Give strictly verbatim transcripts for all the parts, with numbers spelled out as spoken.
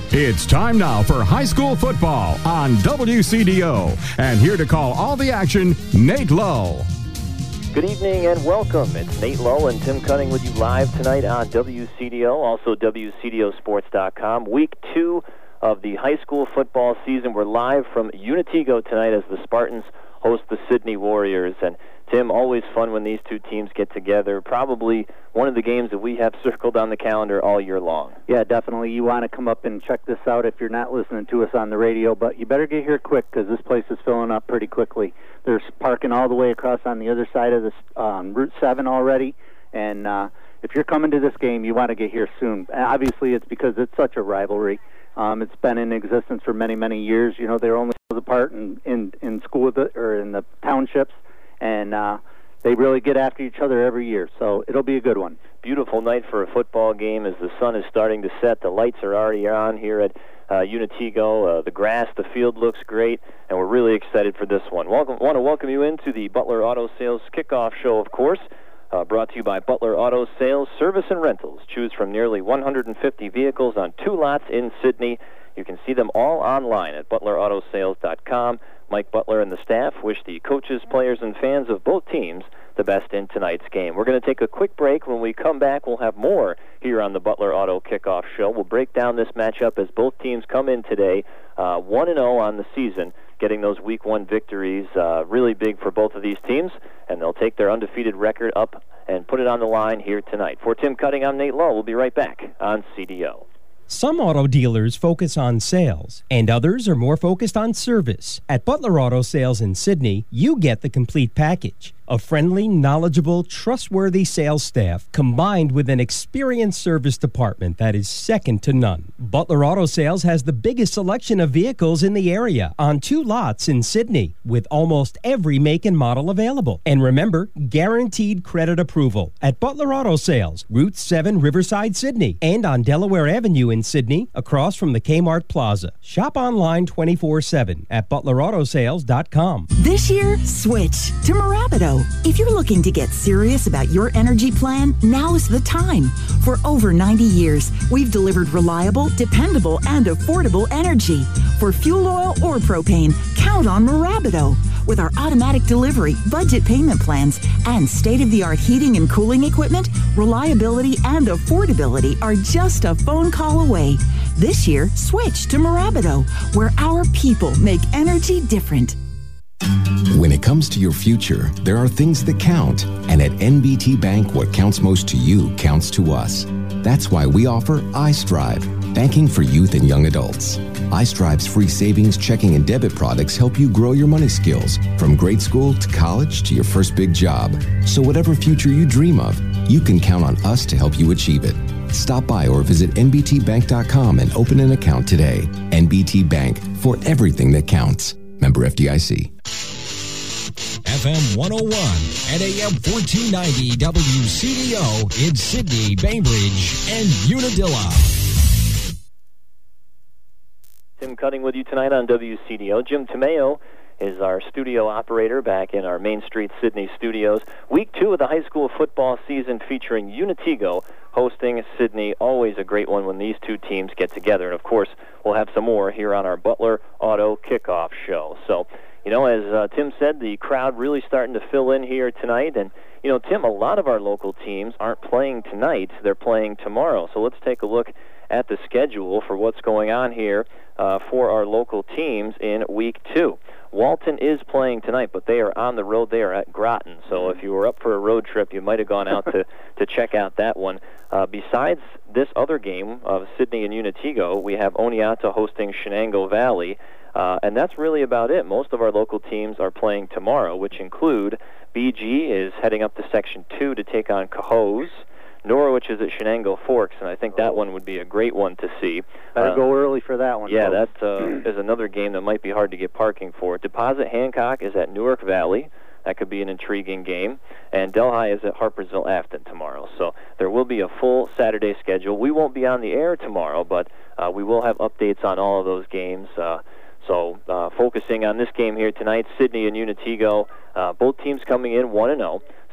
It's time now for high school football on W C D O. And here to call all the action, Nate Lowe. Good evening and welcome. It's Nate Lowe and Tim Cunning with you live tonight on W C D O, also W C D O sports dot com. Week two of the high school football season. We're live from Unitego tonight as the Spartans host the Sidney Warriors. And Tim, always fun when these two teams get together. Probably one of the games that we have circled on the calendar all year long. Yeah, definitely. You want to come up and check this out if you're not listening to us on the radio, but you better get here quick because this place is filling up pretty quickly. There's parking all the way across on the other side of this um, Route seven already, and uh, if you're coming to this game, you want to get here soon. Obviously, it's because it's such a rivalry. Um, it's been in existence for many, many years. You know, they're only apart in, in, in school or in the townships, and uh, they really get after each other every year, so it'll be a good one. Beautiful night for a football game as the sun is starting to set. The lights are already on here at uh, Unitego. Uh, the grass, the field looks great, and we're really excited for this one. Welcome, want to welcome you into the Butler Auto Sales Kickoff Show, of course, uh, brought to you by Butler Auto Sales, Service and Rentals. Choose from nearly one hundred fifty vehicles on two lots in Sidney. You can see them all online at butler auto sales dot com. Mike Butler and the staff wish the coaches, players, and fans of both teams the best in tonight's game. We're going to take a quick break. When we come back, we'll have more here on the Butler Auto Kickoff Show. We'll break down this matchup as both teams come in today uh, one and oh on the season, getting those week one victories uh, really big for both of these teams, and they'll take their undefeated record up and put it on the line here tonight. For Tim Cutting, I'm Nate Lowe. We'll be right back on C D O. Some auto dealers focus on sales, and others are more focused on service. At Butler Auto Sales in Sidney, you get the complete package. A friendly, knowledgeable, trustworthy sales staff combined with an experienced service department that is second to none. Butler Auto Sales has the biggest selection of vehicles in the area on two lots in Sidney with almost every make and model available. And remember, guaranteed credit approval at Butler Auto Sales, Route seven, Riverside, Sidney, and on Delaware Avenue in Sidney across from the Kmart Plaza. Shop online twenty-four seven at butler auto sales dot com. This year, switch to Mirabito. If you're looking to get serious about your energy plan, now is the time. For over ninety years, we've delivered reliable, dependable, and affordable energy. For fuel oil or propane, count on Mirabito. With our automatic delivery, budget payment plans, and state-of-the-art heating and cooling equipment, reliability and affordability are just a phone call away. This year, switch to Mirabito, where our people make energy different. When it comes to your future, there are things that count. And at N B T Bank, what counts most to you counts to us. That's why we offer iStrive, banking for youth and young adults. iStrive's free savings, checking, and debit products help you grow your money skills from grade school to college to your first big job. So whatever future you dream of, you can count on us to help you achieve it. Stop by or visit N B T bank dot com and open an account today. N B T Bank, for everything that counts. Member F D I C. F M one oh one and A M fourteen ninety W C D O in Sidney, Bainbridge, and Unadilla. Tim Cutting with you tonight on W C D O. Jim Tomeo is our studio operator back in our Main Street Sidney studios. Week two of the high school football season featuring Unitego hosting Sidney. Always a great one when these two teams get together. And, of course, we'll have some more here on our Butler Auto Kickoff Show. So, you know, as uh, Tim said, the crowd really starting to fill in here tonight. And, you know, Tim, a lot of our local teams aren't playing tonight. They're playing tomorrow. So let's take a look at the schedule for what's going on here uh, for our local teams in week two. Walton is playing tonight, but they are on the road. They are at Groton. So if you were up for a road trip, you might have gone out to, to check out that one. Uh, besides this other game of Sidney and Unitego, we have Oneonta hosting Shenango Valley. Uh, and that's really about it. Most of our local teams are playing tomorrow, which include B G is heading up to Section two to take on Cohoes. Norwich is at Shenango Forks, and I think that one would be a great one to see. Better uh, go early for that one. Yeah, folks. that uh, is another game that might be hard to get parking for. Deposit Hancock is at Newark Valley. That could be an intriguing game. And Delhi is at Harpersville Afton tomorrow. So there will be a full Saturday schedule. We won't be on the air tomorrow, but uh, we will have updates on all of those games. Uh, so uh, focusing on this game here tonight, Sidney and Unitego, uh, both teams coming in one and oh.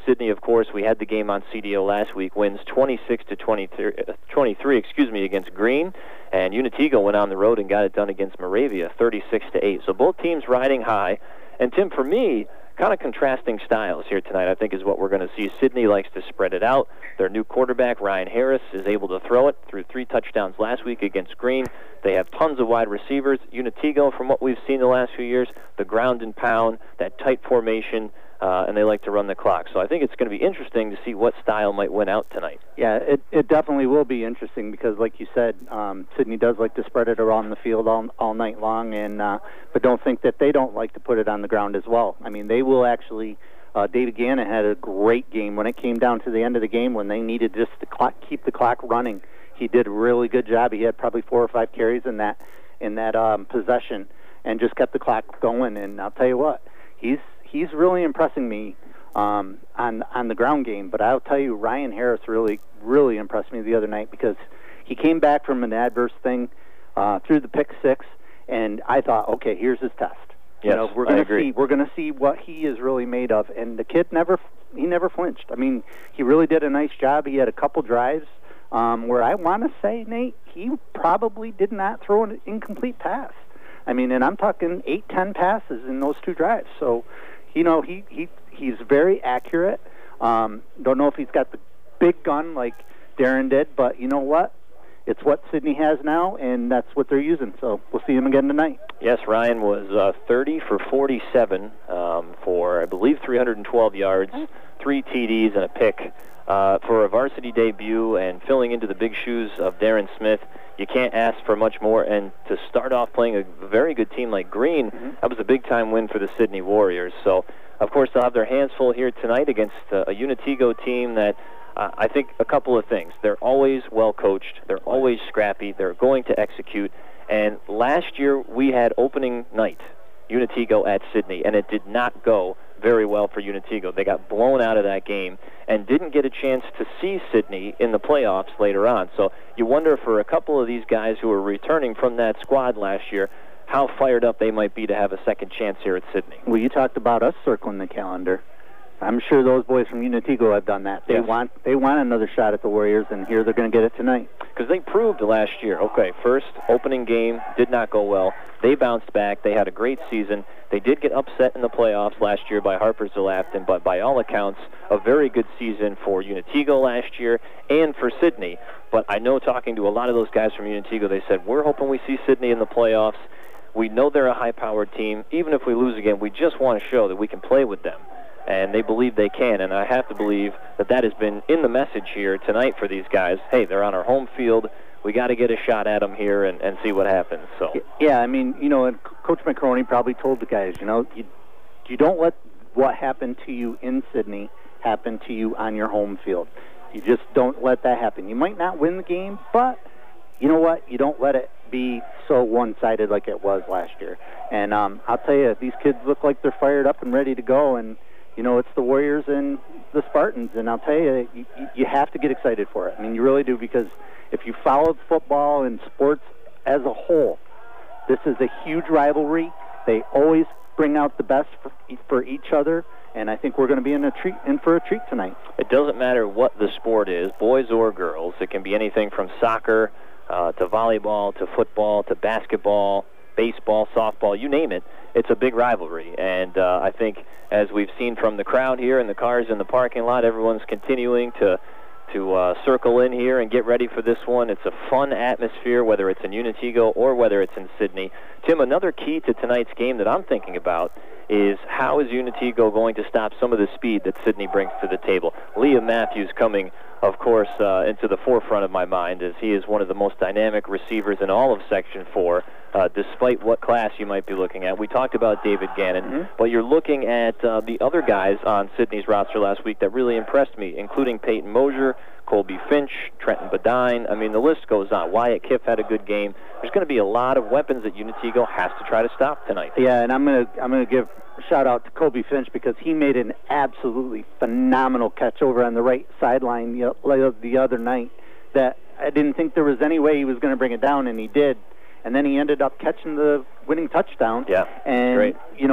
Sidney, of course, we had the game on C D O last week, wins twenty-six to twenty-three, excuse me, against Green. And Unitigo went on the road and got it done against Moravia, thirty-six to eight. So both teams riding high. And, Tim, for me, kind of contrasting styles here tonight, I think, is what we're going to see. Sidney likes to spread it out. Their new quarterback, Ryan Harris, is able to throw it through three touchdowns last week against Green. They have tons of wide receivers. Unitigo, from what we've seen the last few years, the ground and pound, that tight formation, uh, and they like to run the clock. So I think it's going to be interesting to see what style might win out tonight. Yeah, it, it definitely will be interesting because, like you said, um, Sidney does like to spread it around the field all, all night long, and uh, but don't think that they don't like to put it on the ground as well. I mean, they will actually. Uh, David Gannon had a great game when it came down to the end of the game when they needed just to clock, keep the clock running. He did a really good job. He had probably four or five carries in that in that um, possession and just kept the clock going. And I'll tell you what, he's he's really impressing me um, on on the ground game. But I'll tell you, Ryan Harris really really impressed me the other night because he came back from an adverse thing, uh, threw the pick six, and I thought, okay, here's his test. Yes, you know, we're going I to agree. see we're going to see what he is really made of. And the kid never he never flinched. I mean, he really did a nice job. He had a couple drives um, where I want to say, Nate, he probably did not throw an incomplete pass. I mean, and I'm talking eight, ten passes in those two drives. So, you know, he, he he's very accurate. Um, don't know if he's got the big gun like Darren did, but you know what? It's what Sidney has now, and that's what they're using. So we'll see him again tonight. Yes, Ryan was uh, thirty for forty-seven um, for, I believe, three hundred twelve yards, three T Ds, and a pick. Uh, for a varsity debut and filling into the big shoes of Darren Smith, you can't ask for much more. And to start off playing a very good team like Green, mm-hmm. that was a big-time win for the Sidney Warriors. So, of course, they'll have their hands full here tonight against uh, a Unitigo team that Uh, I think a couple of things. They're always well-coached. They're always scrappy. They're going to execute. And last year we had opening night, Unitigo at Sidney, and it did not go very well for Unitigo. They got blown out of that game and didn't get a chance to see Sidney in the playoffs later on. So you wonder for a couple of these guys who are returning from that squad last year, how fired up they might be to have a second chance here at Sidney. Well, you talked about us circling the calendar. I'm sure those boys from Unitigo have done that. They yes. want they want another shot at the Warriors, and here they're going to get it tonight. Because they proved last year, okay, first opening game did not go well. They bounced back. They had a great season. They did get upset in the playoffs last year by Harpers-Zlapton, but by all accounts, a very good season for Unitigo last year and for Sidney. But I know talking to a lot of those guys from Unitigo, they said, we're hoping we see Sidney in the playoffs. We know they're a high-powered team. Even if we lose again, we just want to show that we can play with them. And they believe they can, and I have to believe that that has been in the message here tonight for these guys. Hey, they're on our home field. We got to get a shot at them here and, and see what happens. So yeah, I mean, you know, and Coach McCroney probably told the guys, you know, you, you don't let what happened to you in Sidney happen to you on your home field. You just don't let that happen. You might not win the game, but you know what? You don't let it be so one-sided like it was last year. And um, I'll tell you, these kids look like they're fired up and ready to go, and you know, it's the Warriors and the Spartans, and I'll tell you, you, you have to get excited for it. I mean, you really do, because if you follow football and sports as a whole, this is a huge rivalry. They always bring out the best for, for each other, and I think we're going to be in a treat, in for a treat tonight. It doesn't matter what the sport is, boys or girls. It can be anything from soccer uh, to volleyball to football to basketball, baseball, softball, you name it. It's a big rivalry, and uh, I think as we've seen from the crowd here and the cars in the parking lot, everyone's continuing to to uh, circle in here and get ready for this one. It's a fun atmosphere, whether it's in Unitigo or whether it's in Sidney. Tim, another key to tonight's game that I'm thinking about is how is Unitigo going to stop some of the speed that Sidney brings to the table? Liam Matthews coming, of course, uh, into the forefront of my mind, as he is one of the most dynamic receivers in all of Section four, uh, despite what class you might be looking at. We talked about David Gannon, mm-hmm. but you're looking at uh, the other guys on Sidney's roster last week that really impressed me, including Peyton Mosier, Colby Finch, Trenton Badine. I mean, the list goes on. Wyatt Kiff had a good game. There's going to be a lot of weapons that Unitigo has to try to stop tonight. Yeah, and I'm going to I'm going to give a shout out to Colby Finch because he made an absolutely phenomenal catch over on the right sideline the, the other night that I didn't think there was any way he was going to bring it down, and he did. And then he ended up catching the winning touchdown. Yeah, and great. You know,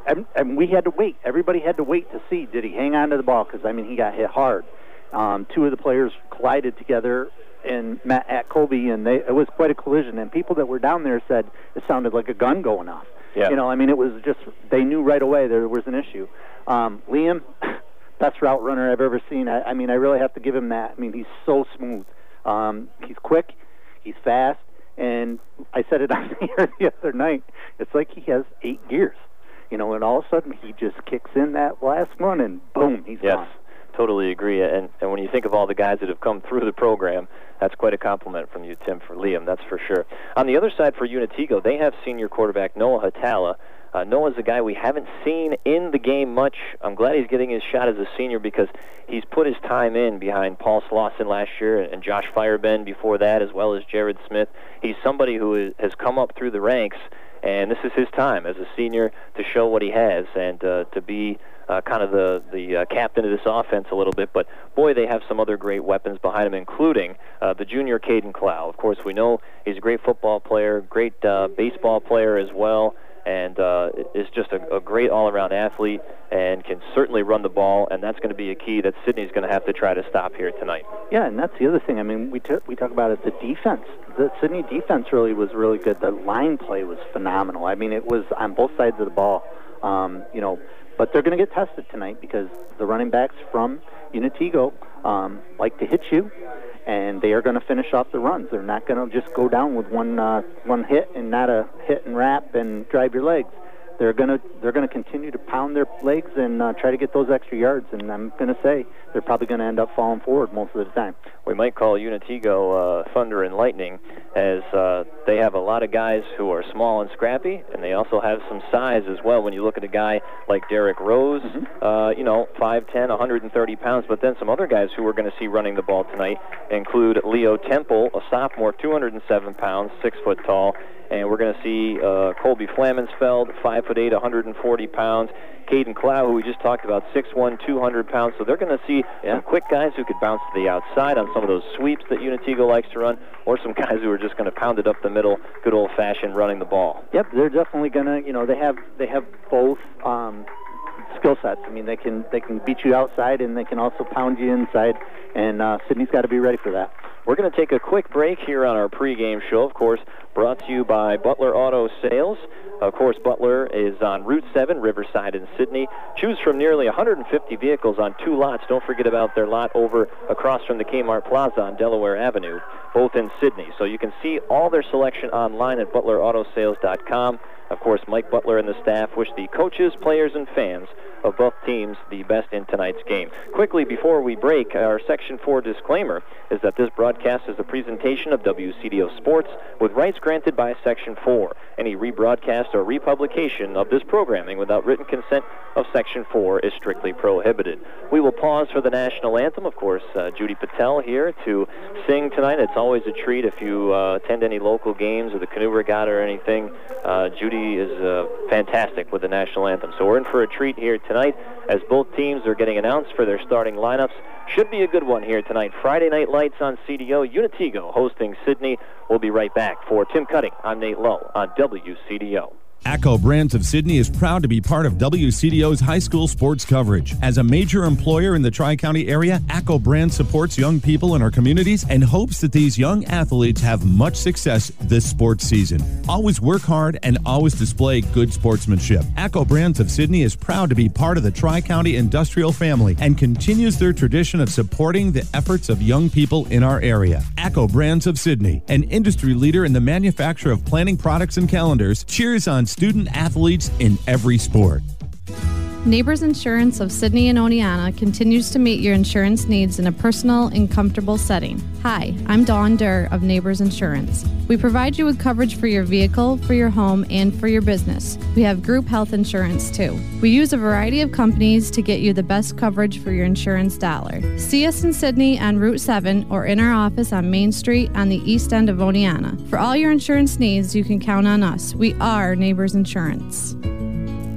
and, and we had to wait. Everybody had to wait to see, did he hang on to the ball? Because, I mean, he got hit hard. Um, two of the players collided together in Matt, at Colby, and they, it was quite a collision. And people that were down there said it sounded like a gun going off. Yeah. You know, I mean, it was just, they knew right away there was an issue. Um, Liam, best route runner I've ever seen. I, I mean, I really have to give him that. I mean, he's so smooth. Um, he's quick, he's fast, and I said it on the air the other night. It's like he has eight gears, you know, and all of a sudden he just kicks in that last one, and boom, he's yes. gone. Totally agree. And, and when you think of all the guys that have come through the program, that's quite a compliment from you, Tim, for Liam, that's for sure. On the other side for Unitigo, they have senior quarterback Noah Hatala. Uh, Noah's a guy we haven't seen in the game much. I'm glad he's getting his shot as a senior because he's put his time in behind Paul Slauson last year and Josh Fireben before that, as well as Jared Smith. He's somebody who is, has come up through the ranks, and this is his time as a senior to show what he has and uh, to be uh, kind of the, the uh, captain of this offense a little bit. But, boy, they have some other great weapons behind him, including uh, the junior Caden Clow. Of course, we know he's a great football player, great uh, baseball player as well, and uh, is just a, a great all-around athlete and can certainly run the ball, and that's going to be a key that Sydney's going to have to try to stop here tonight. Yeah, and that's the other thing. I mean, we, t- we talk about it, the defense. The Sydney defense really was really good. The line play was phenomenal. I mean, it was on both sides of the ball, um, you know, but they're going to get tested tonight because the running backs from Unitigo um, like to hit you, and they are going to finish off the runs. They're not going to just go down with one uh, one hit and not a hit and wrap and drive your legs. They're going to they're going to continue to pound their legs and uh, try to get those extra yards. And I'm going to say they're probably going to end up falling forward most of the time. We might call Unitigo uh, Thunder and Lightning, as uh, they have a lot of guys who are small and scrappy, and they also have some size as well. When you look at a guy like Derek Rose, mm-hmm. uh, you know, five ten, one hundred thirty pounds, but then some other guys who we're going to see running the ball tonight include Leo Temple, a sophomore, two hundred seven pounds, six foot tall, and we're going to see uh, Colby Flamensfeld, five foot eight, one hundred forty pounds. Caden Clow, who we just talked about, six one, two hundred pounds. So they're going to see yeah. some quick guys who could bounce to the outside on some of those sweeps that Unitigo likes to run, or some guys who are just going to pound it up the middle, good old-fashioned running the ball. Yep, they're definitely going to, you know, they have they have both um, skill sets. I mean, they can they can beat you outside, and they can also pound you inside, and uh, Sydney's got to be ready for that. We're going to take a quick break here on our pregame show, of course, brought to you by Butler Auto Sales. Of course, Butler is on Route seven, Riverside in Sydney. Choose from nearly one hundred fifty vehicles on two lots. Don't forget about their lot over across from the Kmart Plaza on Delaware Avenue, both in Sydney. So you can see all their selection online at butler auto sales dot com. Of course, Mike Butler and the staff wish the coaches, players, and fans of both teams the best in tonight's game. Quickly, before we break, our Section four disclaimer is that this broadcast is a presentation of W C D O Sports with rights granted by Section four. Any rebroadcast or republication of this programming without written consent of Section four is strictly prohibited. We will pause for the national anthem. Of course, uh, Judy Patel here to sing tonight. It's always a treat if you uh, attend any local games or the canoe regatta or anything. Uh, Judy is uh, fantastic with the national anthem. So we're in for a treat here tonight as both teams are getting announced for their starting lineups. Should be a good one here tonight. Friday Night Lights on C D O. Unitigo hosting Sydney. We'll be right back. For Tim Cutting, I'm Nate Lowe on W C D O. ACCO Brands of Sydney is proud to be part of W C D O's high school sports coverage. As a major employer in the Tri-County area, ACCO Brands supports young people in our communities and hopes that these young athletes have much success this sports season. Always work hard and always display good sportsmanship. ACCO Brands of Sydney is proud to be part of the Tri-County industrial family and continues their tradition of supporting the efforts of young people in our area. ACCO Brands of Sydney, an industry leader in the manufacture of planning products and calendars, cheers on student athletes in every sport. Neighbors Insurance of Sydney and Oneonta continues to meet your insurance needs in a personal and comfortable setting. Hi, I'm Dawn Durr of Neighbors Insurance. We provide you with coverage for your vehicle, for your home, and for your business. We have group health insurance too. We use a variety of companies to get you the best coverage for your insurance dollar. See us in Sydney on Route seven or in our office on Main Street on the east end of Oneonta. For all your insurance needs, you can count on us. We are Neighbors Insurance.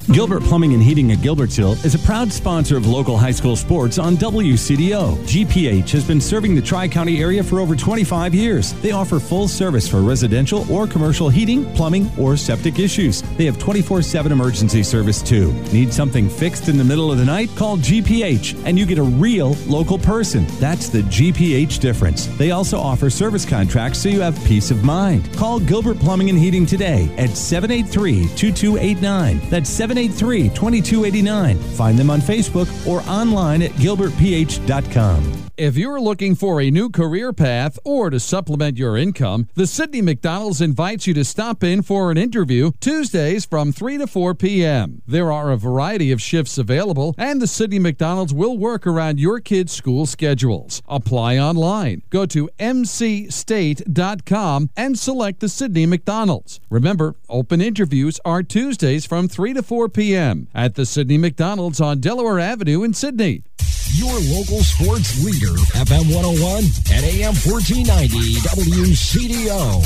Gilbert Plumbing and Heating at Gilbertsville is a proud sponsor of local high school sports on W C D O. G P H has been serving the Tri-County area for over twenty-five years. They offer full service for residential or commercial heating, plumbing, or septic issues. They have twenty-four seven emergency service too. Need something fixed in the middle of the night? Call G P H and you get a real local person. That's the G P H difference. They also offer service contracts so you have peace of mind. Call Gilbert Plumbing and Heating today at seven eight three, two two eight nine. That's seven eight three, two two eight nine. Find them on Facebook or online at gilbert p h dot com. If you're looking for a new career path or to supplement your income, the Sidney McDonald's invites you to stop in for an interview Tuesdays from three to four p.m. There are a variety of shifts available, and the Sidney McDonald's will work around your kids' school schedules. Apply online. Go to m c state dot com and select the Sidney McDonald's. Remember, open interviews are Tuesdays from three to four p.m. at the Sidney McDonald's on Delaware Avenue in Sidney. Your local sports leader, F M one oh one and A M fourteen ninety W C D O.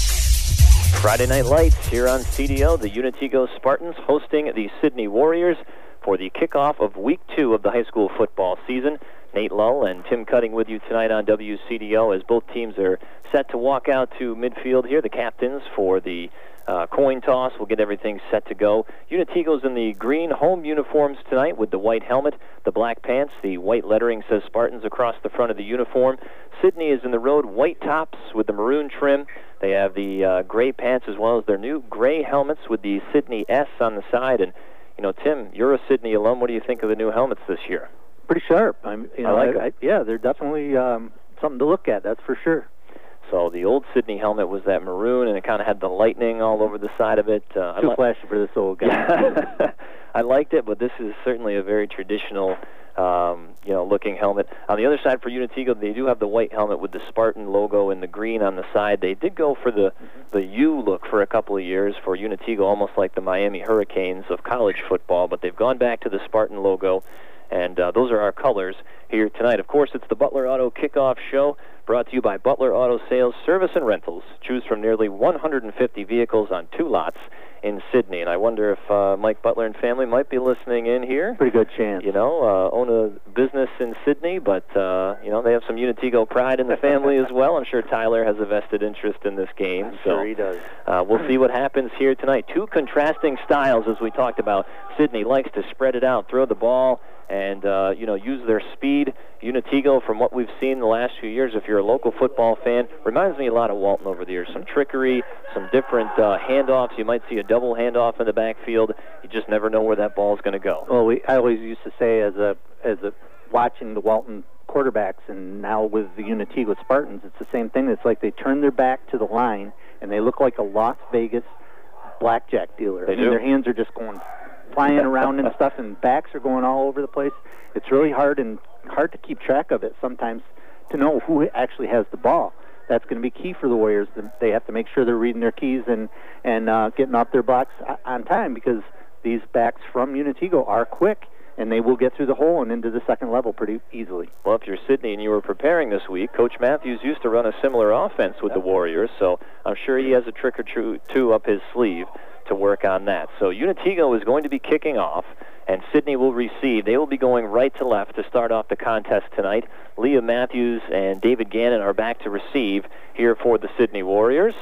Friday Night Lights here on C D O. The Unitigo Spartans hosting the Sidney Warriors for the kickoff of week two of the high school football season. Nate Lull and Tim Cutting with you tonight on W C D O as both teams are set to walk out to midfield here. The captains for the Uh, coin toss. We'll get everything set to go. Unitigo's in the green home uniforms tonight with the white helmet, the black pants. The white lettering says Spartans across the front of the uniform. Sydney is in the road white tops with the maroon trim. They have the uh, gray pants as well as their new gray helmets with the Sydney S on the side. And, you know, Tim, you're a Sydney alum. What do you think of the new helmets this year? Pretty sharp. I'm, you know, I like I, I, yeah, they're definitely um, something to look at, that's for sure. So the old Sydney helmet was that maroon, and it kind of had the lightning all over the side of it. Uh, Too li- flashy for this old guy. I liked it, but this is certainly a very traditional, um, you know, looking helmet. On the other side for Unitigo, they do have the white helmet with the Spartan logo and the green on the side. They did go for the mm-hmm. the U look for a couple of years for Unitigo, almost like the Miami Hurricanes of college football, but they've gone back to the Spartan logo. And uh, those are our colors here tonight. Of course, it's the Butler Auto Kickoff Show, brought to you by Butler Auto Sales, Service, and Rentals. Choose from nearly one hundred fifty vehicles on two lots in Sydney. And I wonder if uh, Mike Butler and family might be listening in here. Pretty good chance. You know, uh, own a business in Sydney, but, uh, you know, they have some Unitigo pride in the family as well. I'm sure Tyler has a vested interest in this game. I'm so, sure he does. Uh, we'll see what happens here tonight. Two contrasting styles, as we talked about. Sydney likes to spread it out, throw the ball, and, uh, you know, use their speed. Unitigo, from what we've seen the last few years, if you're a local football fan, reminds me a lot of Walton over the years. Some trickery, some different uh, handoffs. You might see a double handoff in the backfield. You just never know where that ball's going to go. Well, we, I always used to say as a as a watching the Walton quarterbacks, and now with the Unitigo Spartans, it's the same thing. It's like they turn their back to the line, and they look like a Las Vegas blackjack dealer. They I mean, do. Their hands are just going flying around and stuff, and backs are going all over the place. It's really hard and hard to keep track of it sometimes to know who actually has the ball. That's going to be key for the Warriors. They have to make sure they're reading their keys and and uh, getting off their blocks on time, because these backs from Unitigo are quick, and they will get through the hole and into the second level pretty easily. Well, if you're Sydney and you were preparing this week, Coach Matthews used to run a similar offense with the Warriors, so I'm sure he has a trick or two up his sleeve to work on that. So Unitigo is going to be kicking off, and Sydney will receive. They will be going right to left to start off the contest tonight. Leah Matthews and David Gannon are back to receive here for the Sydney Warriors.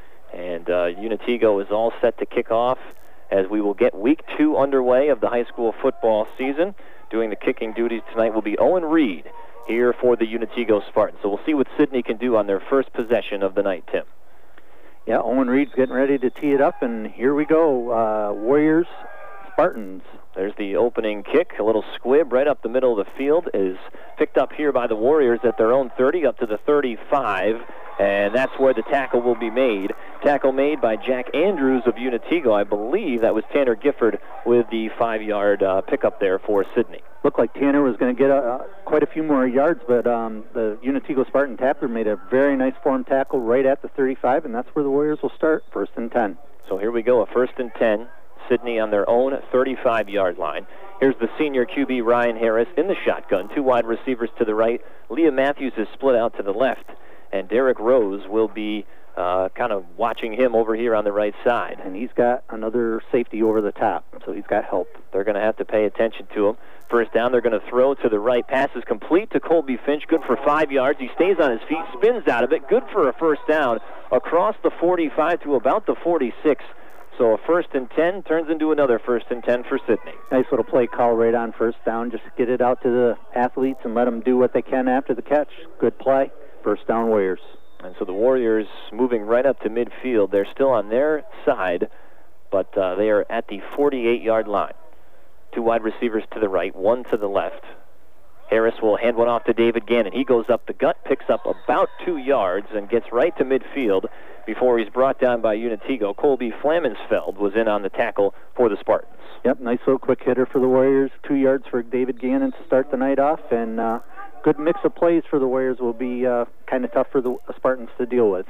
And uh, Unitigo is all set to kick off as we will get week two underway of the high school football season. Doing the kicking duties tonight will be Owen Reed here for the Unitigo Spartans. So we'll see what Sydney can do on their first possession of the night, Tim. Yeah, Owen Reed's getting ready to tee it up, and here we go. Uh, Warriors, Spartans. There's the opening kick. A little squib right up the middle of the field is picked up here by the Warriors at their own thirty, up to the thirty-five, and that's where the tackle will be made. Tackle made by Jack Andrews of Unitigo. I believe that was Tanner Gifford with the five-yard uh, pickup there for Sydney. Looked like Tanner was going to get a, quite a few more yards, but um, the Unitigo Spartan tackler made a very nice form tackle right at the thirty-five, and that's where the Warriors will start, first and ten. So here we go, a first and ten. Sydney on their own thirty-five-yard line. Here's the senior Q B, Ryan Harris, in the shotgun. Two wide receivers to the right. Leah Matthews is split out to the left. and Derek Rose will be uh, kind of watching him over here on the right side. And he's got another safety over the top, so he's got help. They're going to have to pay attention to him. First down, they're going to throw to the right. Pass is complete to Colby Finch. Good for five yards. He stays on his feet, spins out of it. Good for a first down across the forty-five to about the forty-six. So a first and ten turns into another first and ten for Sidney. Nice little play call right on first down. Just get it out to the athletes and let them do what they can after the catch. Good play. First down, Warriors. And so the Warriors moving right up to midfield. They're still on their side, but uh, they are at the forty-eight-yard line. Two wide receivers to the right, one to the left. Harris will hand one off to David Gannon. He goes up the gut, picks up about two yards, and gets right to midfield before he's brought down by Unitigo. Colby Flamensfeld was in on the tackle for the Spartans. Yep, nice little quick hitter for the Warriors. Two yards for David Gannon to start the night off, and uh, good mix of plays for the Warriors will be uh, kind of tough for the Spartans to deal with.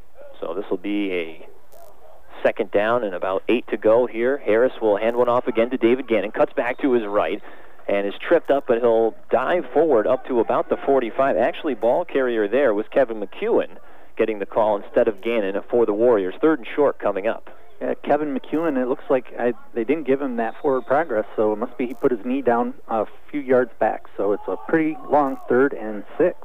So this will be a second down and about eight to go here. Harris will hand one off again to David Gannon, cuts back to his right, and is tripped up, but he'll dive forward up to about the forty-five. Actually, ball carrier there was Kevin McEwen getting the call instead of Gannon for the Warriors. Third and short coming up. Yeah, Kevin McEwen, it looks like I, they didn't give him that forward progress, so it must be he put his knee down a few yards back. So it's a pretty long third and six.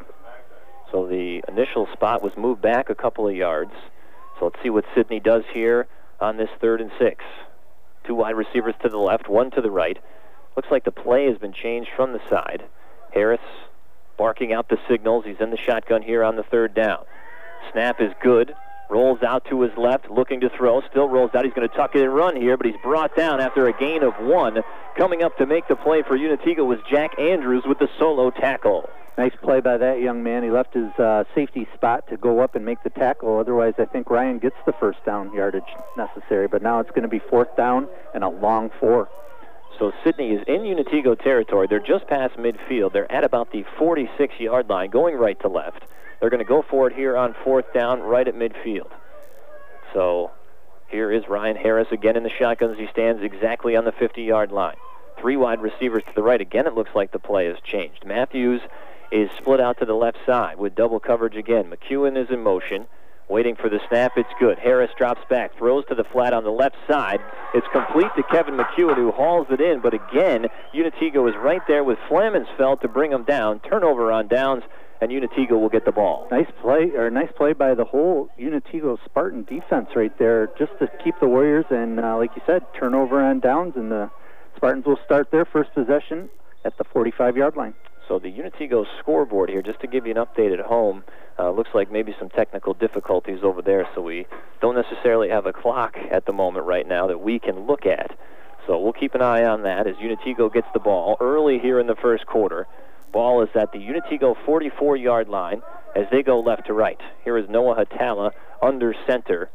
So the initial spot was moved back a couple of yards. So let's see what Sidney does here on this third and six. Two wide receivers to the left, one to the right. Looks like the play has been changed from the side. Harris barking out the signals. He's in the shotgun here on the third down. Snap is good. Rolls out to his left, looking to throw. Still rolls out. He's going to tuck it and run here, but he's brought down after a gain of one. Coming up to make the play for Unitigo was Jack Andrews with the solo tackle. Nice play by that young man. He left his uh, safety spot to go up and make the tackle. Otherwise, I think Ryan gets the first down yardage necessary. But now it's going to be fourth down and a long four. So Sidney is in Unitigo territory. They're just past midfield. They're at about the forty-six-yard line, going right to left. They're going to go for it here on fourth down, right at midfield. So here is Ryan Harris again in the shotgun as he stands exactly on the fifty-yard line. Three wide receivers to the right. Again, it looks like the play has changed. Matthews is split out to the left side with double coverage again. McEwen is in motion, waiting for the snap. It's good. Harris drops back, throws to the flat on the left side. It's complete to Kevin McEwen, who hauls it in, but again, Unitigo is right there with Flamensfeld to bring him down. Turnover on downs, and Unitigo will get the ball. Nice play, or nice play by the whole Unitigo Spartan defense right there, just to keep the Warriors, and uh, like you said, turnover on downs, and the Spartans will start their first possession at the forty-five-yard line. So the Unitigo scoreboard here, just to give you an update at home, uh, looks like maybe some technical difficulties over there, so we don't necessarily have a clock at the moment right now that we can look at. So we'll keep an eye on that as Unitigo gets the ball early here in the first quarter. Ball is at the Unitigo forty-four-yard line as they go left to right. Here is Noah Hatala under center,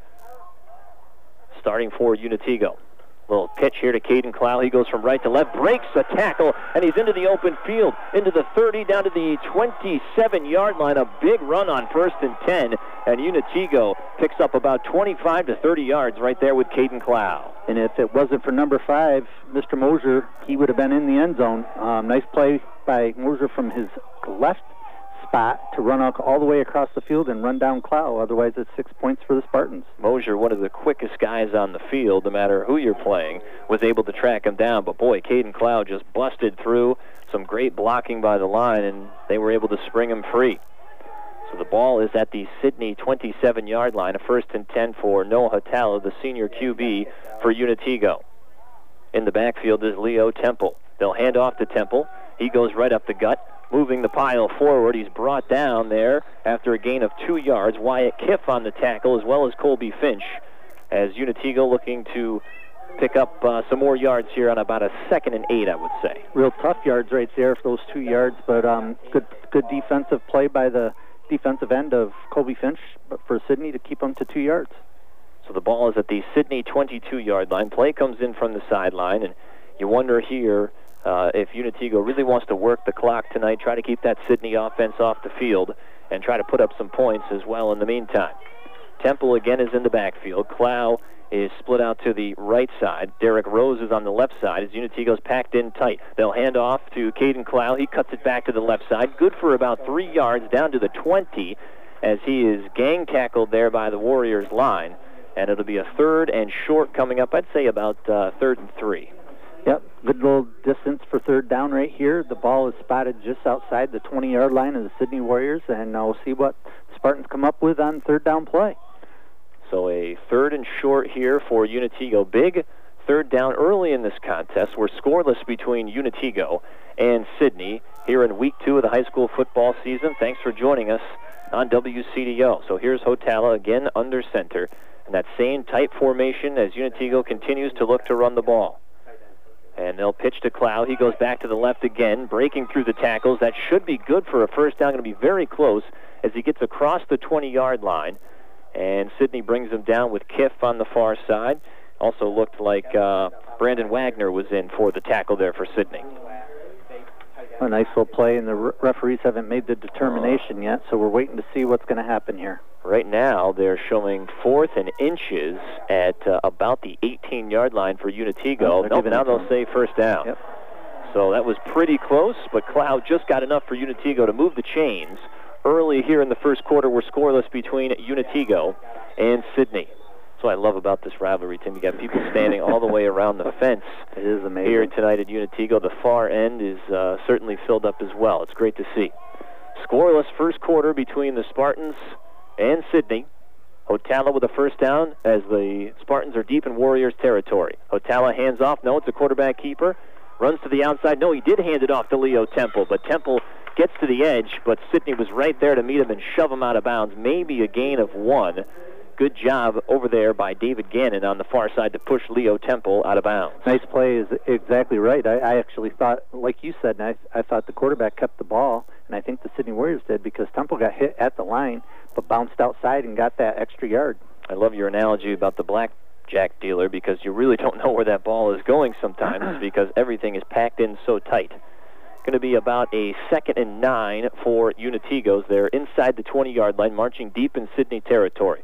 starting for Unitigo. Little pitch here to Caden Clow. He goes from right to left, breaks a tackle, and he's into the open field, into the thirty, down to the twenty-seven-yard line. A big run on first and ten, and Unitigo picks up about twenty-five to thirty yards right there with Caden Clow. And if it wasn't for number five, Mister Mosier, he would have been in the end zone. Um, nice play by Mosier from his left spot to run out all the way across the field and run down Clow. Otherwise, it's six points for the Spartans. Mosier, one of the quickest guys on the field, no matter who you're playing, was able to track him down. But boy, Caden Clow just busted through. Some great blocking by the line, and they were able to spring him free. So the ball is at the Sidney twenty-seven-yard line, a first and ten for Noah Hatala, the senior Q B for Unitigo. In the backfield is Leo Temple. They'll hand off to Temple. He goes right up the gut, moving the pile forward. He's brought down there after a gain of two yards. Wyatt Kiff on the tackle, as well as Colby Finch, as Unitigo looking to pick up uh, some more yards here on about a second and eight, I would say. Real tough yards right there for those two yards, but um, good good defensive play by the defensive end of Colby Finch for Sidney to keep them to two yards. So the ball is at the Sidney twenty-two-yard line. Play comes in from the sideline, and you wonder here uh, if Unitigo really wants to work the clock tonight, try to keep that Sidney offense off the field, and try to put up some points as well in the meantime. Temple again is in the backfield. Clow is split out to the right side. Derek Rose is on the left side as Unitigo's packed in tight. They'll hand off to Caden Clow. He cuts it back to the left side. Good for about three yards down to the twenty. as he is gang tackled there by the Warriors line. And it'll be a third and short coming up, I'd say about uh, third and three. Yep, good little distance for third down right here. The ball is spotted just outside the twenty-yard line of the Sidney Warriors, and uh, we'll see what Spartans come up with on third down play. So a third and short here for Unitego. Big third down early in this contest. We're scoreless between Unitego and Sidney here in week two of the high school football season. Thanks for joining us on W C D O. So here's Hotala again under center. And that same tight formation as Unitego continues to look to run the ball. And they'll pitch to Clow. He goes back to the left again, breaking through the tackles. That should be good for a first down. Going to be very close as he gets across the twenty-yard line. And Sidney brings him down with Kiff on the far side. Also looked like uh, Brandon Wagner was in for the tackle there for Sidney. A nice little play, and the re- referees haven't made the determination yet, so we're waiting to see what's going to happen here. Right now, they're showing fourth and inches at uh, about the eighteen-yard line for Unitego. Oh, nope, now they'll say first down. Yep. So that was pretty close, but Cloud just got enough for Unitego to move the chains. Early here in the first quarter, we're scoreless between Unitego and Sidney. That's what I love about this rivalry, Tim. You got people standing all the way around the fence. It is amazing. Here tonight at Unitego. The far end is uh, certainly filled up as well. It's great to see. Scoreless first quarter between the Spartans and Sidney. Hotala with a first down as the Spartans are deep in Warriors territory. Hotala hands off. No, it's a quarterback keeper. Runs to the outside. No, he did hand it off to Leo Temple, but Temple gets to the edge, but Sidney was right there to meet him and shove him out of bounds. Maybe a gain of one. Good job over there by David Gannon on the far side to push Leo Temple out of bounds. Nice play is exactly right. I, I actually thought, like you said, and I, I thought the quarterback kept the ball, and I think the Sidney Warriors did because Temple got hit at the line but bounced outside and got that extra yard. I love your analogy about the blackjack dealer because you really don't know where that ball is going sometimes because everything is packed in so tight. Going to be about a second and nine for Unitego's. They're inside the twenty-yard line, marching deep in Sidney territory.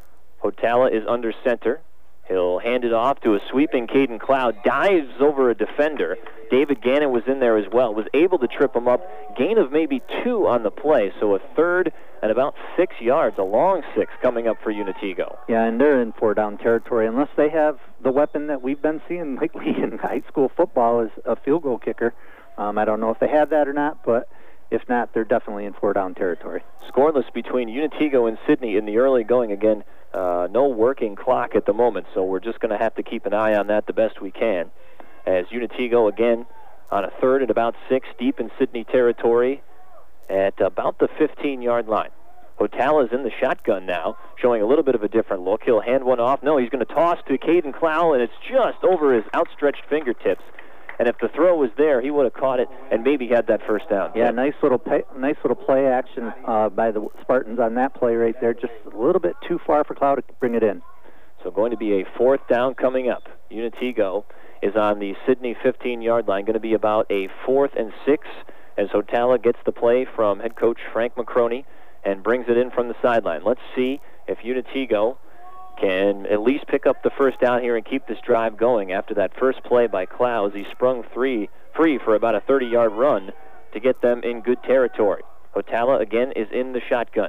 Hotala is under center. He'll hand it off to a sweeping Caden Cloud. Dives over a defender. David Gannon was in there as well. Was able to trip him up. Gain of maybe two on the play. So a third and about six yards. A long six coming up for Unitego. Yeah, and they're in four-down territory. Unless they have the weapon that we've been seeing lately in high school football is a field goal kicker. Um, I don't know if they have that or not, but if not, they're definitely in four-down territory. Scoreless between Unitego and Sidney in the early going. Again, uh, no working clock at the moment, so we're just going to have to keep an eye on that the best we can. As Unitego, again, on a third and about six, deep in Sidney territory at about the fifteen-yard line. Hotala's in the shotgun now, showing a little bit of a different look. He'll hand one off. No, he's going to toss to Caden Clow, and it's just over his outstretched fingertips. And if the throw was there, he would have caught it and maybe had that first down. Yeah, nice little pay, nice little play action uh, by the Spartans on that play right there. Just a little bit too far for Cloud to bring it in. So going to be a fourth down coming up. Unitego is on the Sidney fifteen-yard line. Going to be about a fourth and six as Hotala gets the play from head coach Frank McCroney and brings it in from the sideline. Let's see if Unitego can at least pick up the first down here and keep this drive going after that first play by Clows. He sprung three free for about a thirty-yard run to get them in good territory. Hotala again is in the shotgun,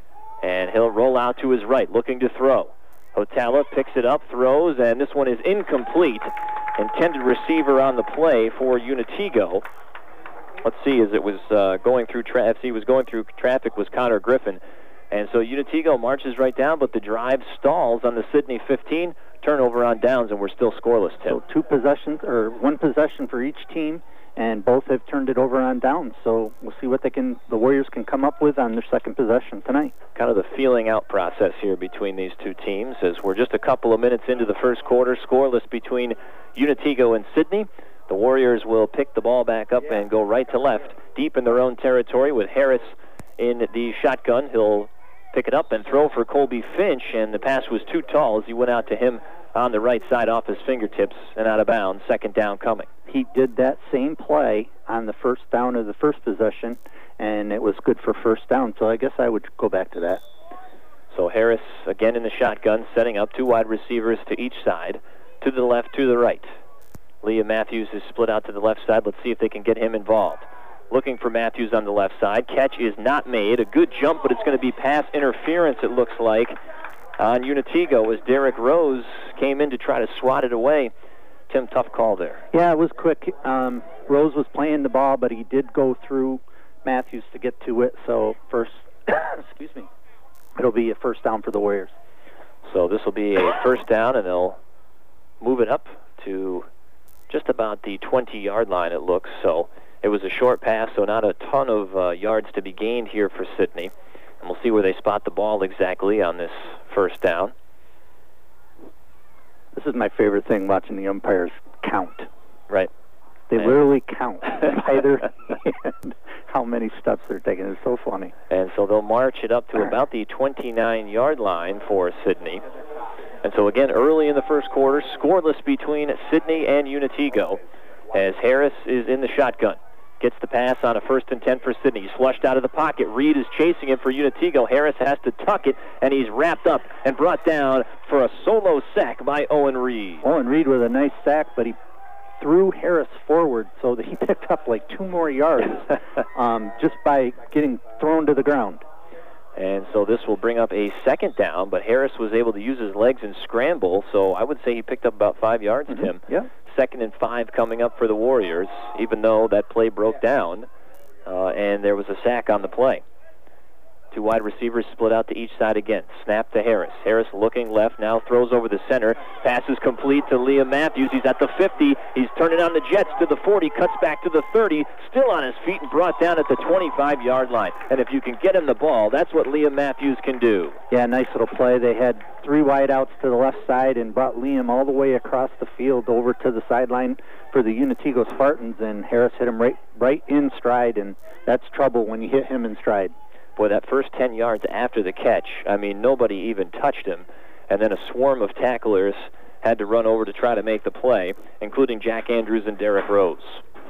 and he'll roll out to his right, looking to throw. Hotala picks it up, throws, and this one is incomplete. Intended receiver on the play for Unitego. Let's see, as it was uh, going through tra- F C was going through traffic was Connor Griffin. And so Unitego marches right down, but the drive stalls on the Sidney fifteen. Turnover on downs, and we're still scoreless, Tim. So two possessions, or one possession for each team, and both have turned it over on downs. So we'll see what they can, the Warriors can come up with on their second possession tonight. Kind of the feeling out process here between these two teams, as we're just a couple of minutes into the first quarter, scoreless between Unitego and Sidney. The Warriors will pick the ball back up and go right to left, deep in their own territory with Harris in the shotgun. He'll pick it up and throw for Colby Finch, and the pass was too tall as he went out to him on the right side off his fingertips and out of bounds. Second down coming. He did that same play on the first down of the first possession, and it was good for first down, so I guess I would go back to that. So Harris again in the shotgun, setting up two wide receivers to each side, to the left, to the right. Liam Matthews is split out to the left side. Let's see if they can get him involved. looking for Matthews on the left side. Catch is not made. A good jump, but it's going to be pass interference, it looks like, on Unitigo as Derek Rose came in to try to swat it away. Tim, tough call there. Yeah, it was quick. Um, Rose was playing the ball, but he did go through Matthews to get to it. So first, excuse me, it'll be a first down for the Warriors. So this will be a first down, and they'll move it up to just about the twenty-yard line, it looks. So it was a short pass, so not a ton of uh, yards to be gained here for Sidney. And we'll see where they spot the ball exactly on this first down. This is my favorite thing, watching the umpires count. Right. They and literally count by their hand how many steps they're taking. It's so funny. And so they'll march it up to about the twenty-nine-yard line for Sidney. And so again, early in the first quarter, scoreless between Sidney and Unitigo as Harris is in the shotgun. Gets the pass on a first and ten for Sidney. He's flushed out of the pocket. Reed is chasing him for Unitigo. Harris has to tuck it, and he's wrapped up and brought down for a solo sack by Owen Reed. Owen Reed with a nice sack, but he threw Harris forward so that he picked up like two more yards um, just by getting thrown to the ground. And so this will bring up a second down, but Harris was able to use his legs and scramble, so I would say he picked up about five yards, mm-hmm. Tim. Yeah. Second and five coming up for the Warriors, even though that play broke down, uh, and there was a sack on the play. Two wide receivers split out to each side again. Snap to Harris. Harris looking left, now throws over the center. Passes complete to Liam Matthews. He's at the fifty. He's turning on the jets to the forty, cuts back to the thirty, still on his feet and brought down at the twenty-five-yard line. And if you can get him the ball, that's what Liam Matthews can do. Yeah, nice little play. They had three wideouts to the left side and brought Liam all the way across the field over to the sideline for the Unitigo Spartans, and Harris hit him right, right in stride, and that's trouble when you hit him in stride. Boy, that first ten yards after the catch, I mean, nobody even touched him. And then a swarm of tacklers had to run over to try to make the play, including Jack Andrews and Derek Rose.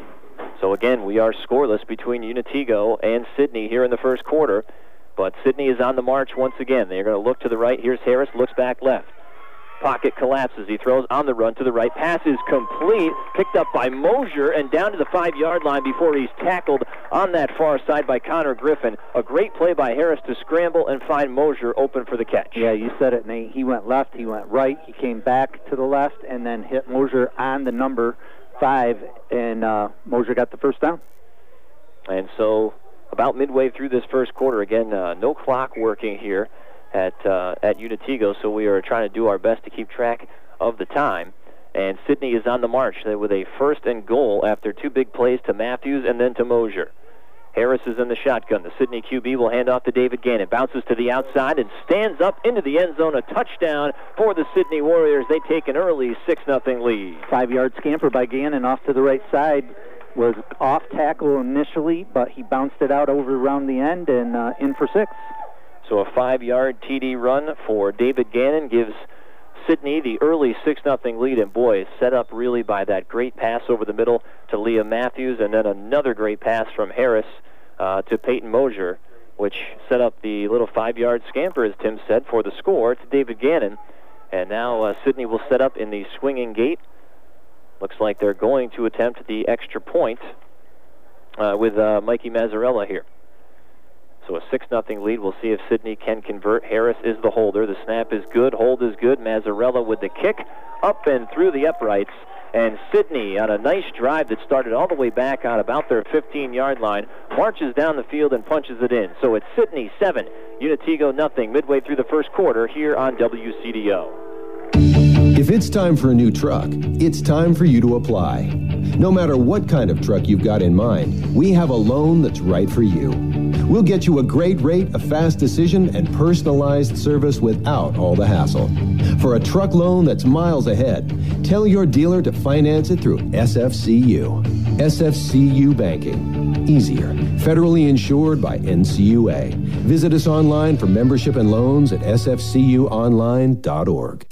So again, we are scoreless between Unitigo and Sidney here in the first quarter. But Sidney is on the march once again. They're going to look to the right. Here's Harris, looks back left. Pocket collapses. He throws on the run to the right. Pass is complete. Picked up by Mosier and down to the five-yard line before he's tackled on that far side by Connor Griffin. A great play by Harris to scramble and find Mosier open for the catch. Yeah, you said it, Nate. He went left, he went right, he came back to the left, and then hit Mosier on the number five, and uh, Mosier got the first down. And so about midway through this first quarter, again, uh, no clock working here at uh, at Unitigo, so we are trying to do our best to keep track of the time. And Sidney is on the march with a first and goal after two big plays to Matthews and then to Mosier. Harris is in the shotgun. The Sidney Q B will hand off to David Gannon. Bounces to the outside and stands up into the end zone. A touchdown for the Sidney Warriors. They take an early six nothing lead. Five-yard scamper by Gannon off to the right side. Was off tackle initially, but he bounced it out over around the end and uh, in for six. So a five-yard T D run for David Gannon gives Sidney the early six nothing lead. And boy, set up really by that great pass over the middle to Liam Matthews, and then another great pass from Harris uh, to Peyton Mosier, which set up the little five-yard scamper, as Tim said, for the score to David Gannon. And now uh, Sidney will set up in the swinging gate. Looks like they're going to attempt the extra point uh, with uh, Mikey Mazzarella here. So a six nothing lead. We'll see if Sidney can convert. Harris is the holder. The snap is good. Hold is good. Mazzarella with the kick up and through the uprights. And Sidney, on a nice drive that started all the way back on about their fifteen-yard line, marches down the field and punches it in. So it's Sidney seven, Unitigo nothing, midway through the first quarter here on W C D O. If it's time for a new truck, it's time for you to apply. No matter what kind of truck you've got in mind, we have a loan that's right for you. We'll get you a great rate, a fast decision, and personalized service without all the hassle. For a truck loan that's miles ahead, tell your dealer to finance it through S F C U. S F C U Banking. Easier. Federally insured by N C U A. Visit us online for membership and loans at s f c u online dot org.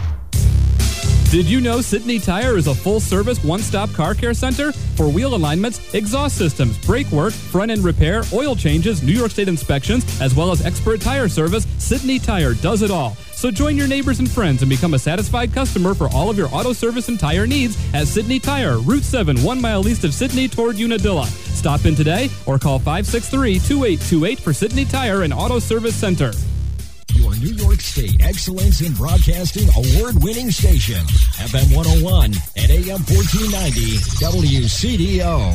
Did you know Sidney Tire is a full-service, one-stop car care center for wheel alignments, exhaust systems, brake work, front-end repair, oil changes, New York State inspections, as well as expert tire service? Sidney Tire does it all. So join your neighbors and friends and become a satisfied customer for all of your auto service and tire needs at Sydney Tire, Route seven, one mile east of Sydney toward Unadilla. Stop in today or call five six three, two eight two eight for Sydney Tire and Auto Service Center. Your New York State Excellence in Broadcasting award-winning station, F M one oh one and A M fourteen ninety W C D O.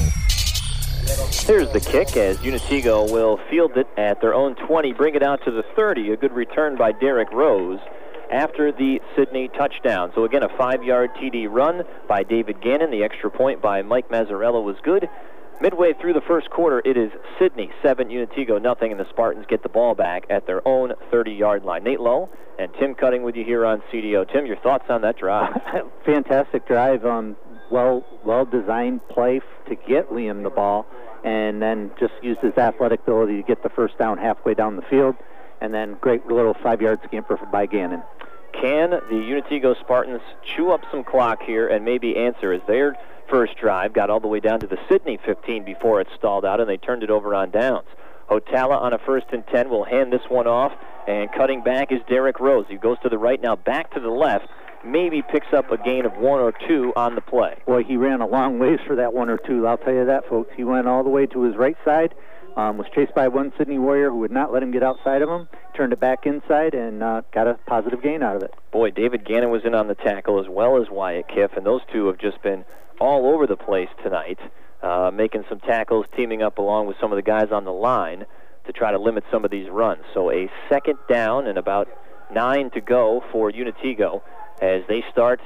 Here's the kick as Unitigo will field it at their own twenty, bring it out to the thirty. A good return by Derek Rose after the Sydney touchdown. So again, a five-yard T D run by David Gannon. The extra point by Mike Mazzarella was good. Midway through the first quarter, it is Sydney seven, Unitigo nothing, and the Spartans get the ball back at their own thirty-yard line. Nate Lowe and Tim Cutting with you here on C D O. Tim, your thoughts on that drive? Fantastic drive. Um, well, well-designed play to get Liam the ball, and then just used his athletic ability to get the first down halfway down the field, and then great little five-yard scamper by Gannon. Can the Unitigo Spartans chew up some clock here and maybe answer as their first drive got all the way down to the Sydney fifteen before it stalled out and they turned it over on downs? Hotala on a first and ten will hand this one off, and cutting back is Derek Rose. He goes to the right, now back to the left, maybe picks up a gain of one or two on the play. Boy, he ran a long ways for that one or two, I'll tell you that, folks. He went all the way to his right side, um, was chased by one Sydney Warrior who would not let him get outside of him, turned it back inside, and uh, got a positive gain out of it. Boy, David Gannon was in on the tackle as well as Wyatt Kiff, and those two have just been all over the place tonight, uh, making some tackles, teaming up along with some of the guys on the line to try to limit some of these runs. So a second down and about nine to go for Unitigo as they start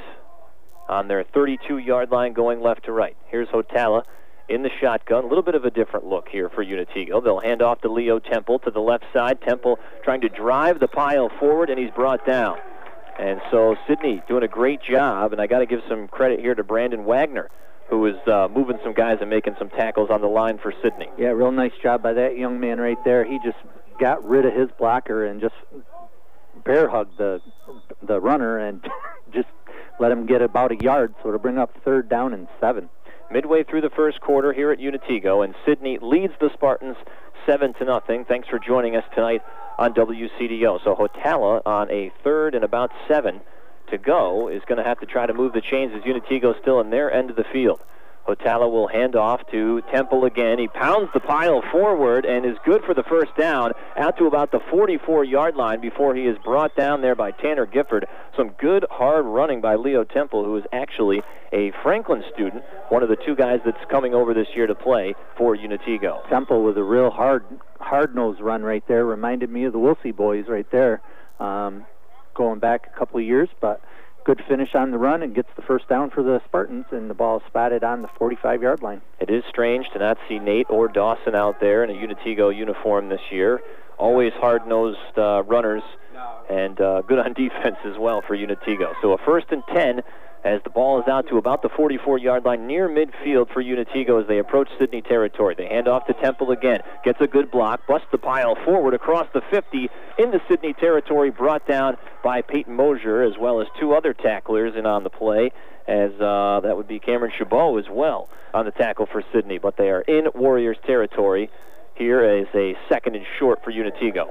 on their thirty-two-yard line going left to right. Here's Hotala in the shotgun. A little bit of a different look here for Unitigo. They'll hand off to Leo Temple to the left side. Temple trying to drive the pile forward, and he's brought down. And so Sydney doing a great job, and I got to give some credit here to Brandon Wagner, who is uh, moving some guys and making some tackles on the line for Sydney. Yeah, real nice job by that young man right there. He just got rid of his blocker and just bear hugged the the runner and just let him get about a yard, so to bring up third down and seven. Midway through the first quarter here at Unitigo, and Sydney leads the Spartans seven to nothing. Thanks for joining us tonight on W C D O. So Hotala on a third and about seven to go is going to have to try to move the chains as Unitigo still in their end of the field. Hotala will hand off to Temple again. He pounds the pile forward and is good for the first down out to about the forty-four-yard line before he is brought down there by Tanner Gifford. Some good, hard running by Leo Temple, who is actually a Franklin student, one of the two guys that's coming over this year to play for Unitigo. Temple with a real hard, hard-nosed run right there. Reminded me of the Wilsey boys right there, um, going back a couple of years, but good finish on the run and gets the first down for the Spartans, and the ball spotted on the forty-five-yard line. It is strange to not see Nate or Dawson out there in a Unitigo uniform this year. Always hard-nosed uh, runners and uh, good on defense as well for Unitigo. So a first and ten as the ball is out to about the forty-four-yard line near midfield for Unitigo as they approach Sydney territory. They hand off to Temple again. Gets a good block, busts the pile forward across the fifty into Sydney territory, brought down by Peyton Mosier as well as two other tacklers in on the play, as uh, that would be Cameron Chabot as well on the tackle for Sydney. But they are in Warriors territory. Here is a second and short for Unitigo.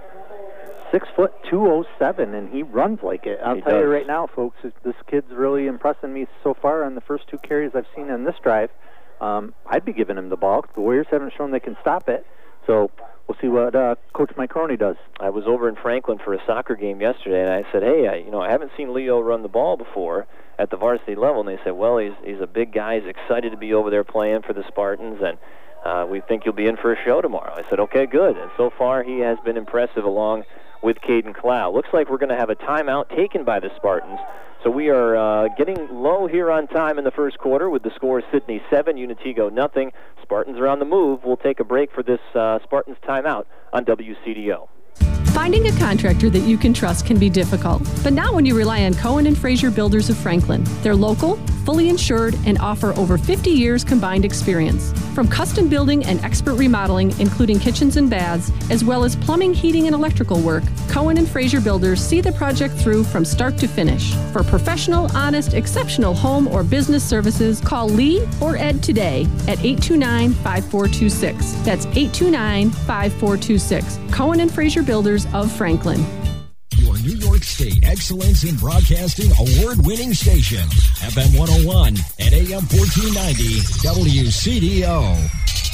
Six foot two oh seven, and he runs like it. I'll he tell does. you right now, folks, this kid's really impressing me so far on the first two carries I've seen on this drive. Um, I'd be giving him the ball. The Warriors haven't shown they can stop it, so we'll see what uh, Coach Mike Roney does. I was over in Franklin for a soccer game yesterday, and I said, "Hey, I, you know, I haven't seen Leo run the ball before at the varsity level." And they said, "Well, he's he's a big guy. He's excited to be over there playing for the Spartans, and uh, we think you'll be in for a show tomorrow." I said, "Okay, good." And so far, he has been impressive along with Caden Clow. Looks like we're going to have a timeout taken by the Spartans. So we are uh, getting low here on time in the first quarter with the score Sydney seven, Unitigo nothing. Spartans are on the move. We'll take a break for this uh, Spartans timeout on W C D O. Finding a contractor that you can trust can be difficult, but not when you rely on Cohen and Fraser Builders of Franklin. They're local, fully insured, and offer over fifty years combined experience. From custom building and expert remodeling, including kitchens and baths, as well as plumbing, heating, and electrical work, Cohen and Fraser Builders see the project through from start to finish. For professional, honest, exceptional home or business services, call Lee or Ed today at eight two nine, five four two six. That's eight two nine, five four two six. Cohen and Fraser Builders of Franklin. Your New York York State Excellence in Broadcasting award-winning station, F M one oh one and A M fourteen ninety W C D O.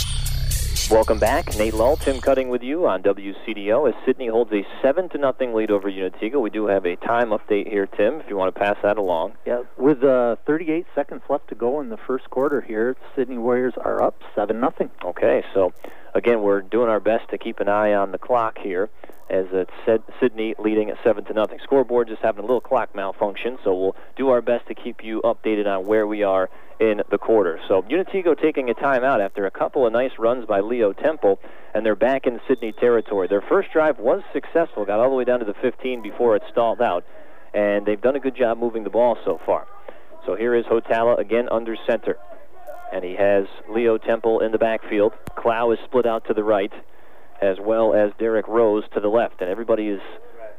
Welcome back. Nate Lull, Tim Cutting with you on W C D O as Sidney holds a seven to nothing lead over Unitigo. We do have a time update here, Tim, if you want to pass that along. Yeah, with uh, thirty-eight seconds left to go in the first quarter here, Sidney Warriors are up seven nothing. Okay, so again, we're doing our best to keep an eye on the clock here as it's said Sidney leading at seven to nothing. Scoreboard just having a little clock malfunction, so we'll do our best to keep you updated on where we are in the quarter. So Unitigo taking a timeout after a couple of nice runs by Leo Temple, and they're back in Sidney territory. Their first drive was successful, got all the way down to the fifteen before it stalled out, and they've done a good job moving the ball so far. So here is Hotala again under center, and he has Leo Temple in the backfield. Clow is split out to the right, as well as Derek Rose to the left, and everybody is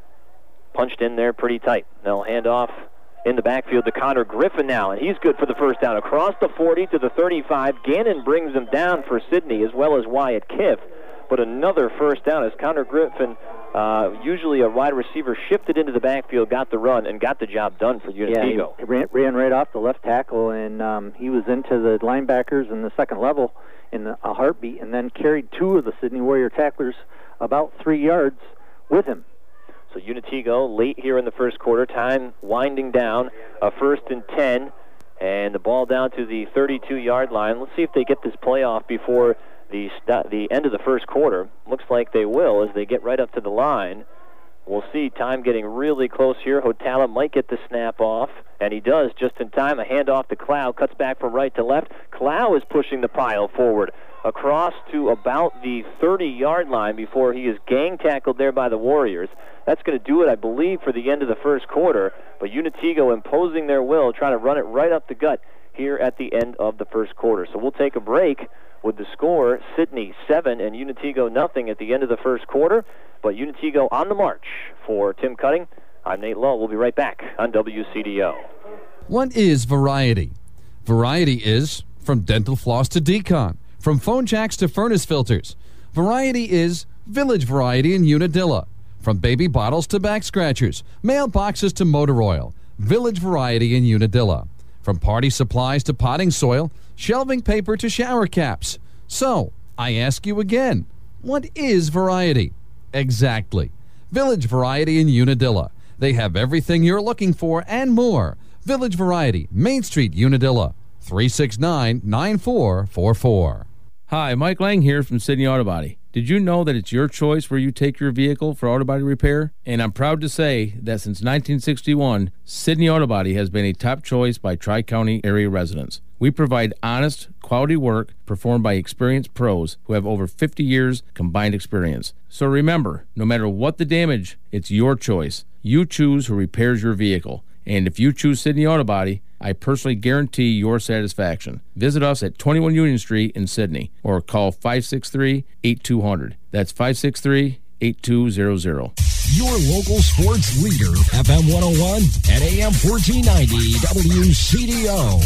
punched in there pretty tight. They'll hand off in the backfield to Connor Griffin now, and he's good for the first down. Across the forty to the thirty-five, Gannon brings him down for Sidney, as well as Wyatt Kiff. But another first down as Connor Griffin, uh, usually a wide receiver, shifted into the backfield, got the run, and got the job done for Unitigo. Yeah, he ran, ran right off the left tackle, and um, he was into the linebackers in the second level in the, a heartbeat, and then carried two of the Sidney Warrior tacklers about three yards with him. So Unitigo late here in the first quarter, time winding down, a first and ten, and the ball down to the thirty-two-yard line. Let's see if they get this play off before the st- the end of the first quarter. Looks like they will as they get right up to the line. We'll see time getting really close here. Hotala might get the snap off, and he does just in time. A handoff to Clow, cuts back from right to left. Clow is pushing the pile forward across to about the thirty-yard line before he is gang tackled there by the Warriors. That's going to do it, I believe, for the end of the first quarter, but Unitigo imposing their will, trying to run it right up the gut here at the end of the first quarter. So we'll take a break with the score, Sidney seven and Unitigo nothing at the end of the first quarter, but Unitigo on the march. For Tim Cutting, I'm Nate Lull. We'll be right back on W C D O. What is variety? Variety is from dental floss to decon, from phone jacks to furnace filters. Variety is Village Variety in Unadilla. From baby bottles to back scratchers, mailboxes to motor oil. Village Variety in Unadilla. From party supplies to potting soil, shelving paper to shower caps. So, I ask you again, what is variety? Exactly. Village Variety in Unadilla. They have everything you're looking for and more. Village Variety, Main Street, Unadilla. three six nine, nine four four four. Hi, Mike Lang here from Sidney Auto Body. Did you know that it's your choice where you take your vehicle for auto body repair? And I'm proud to say that since nineteen sixty-one, Sidney Auto Body has been a top choice by Tri-County area residents. We provide honest, quality work performed by experienced pros who have over fifty years combined experience. So remember, no matter what the damage, it's your choice. You choose who repairs your vehicle. And if you choose Sidney Auto Body, I personally guarantee your satisfaction. Visit us at twenty-one Union Street in Sidney or call five six three, eight two zero zero. That's five six three, eight two zero zero. Your local sports leader, F M one oh one and A M fourteen ninety W C D O.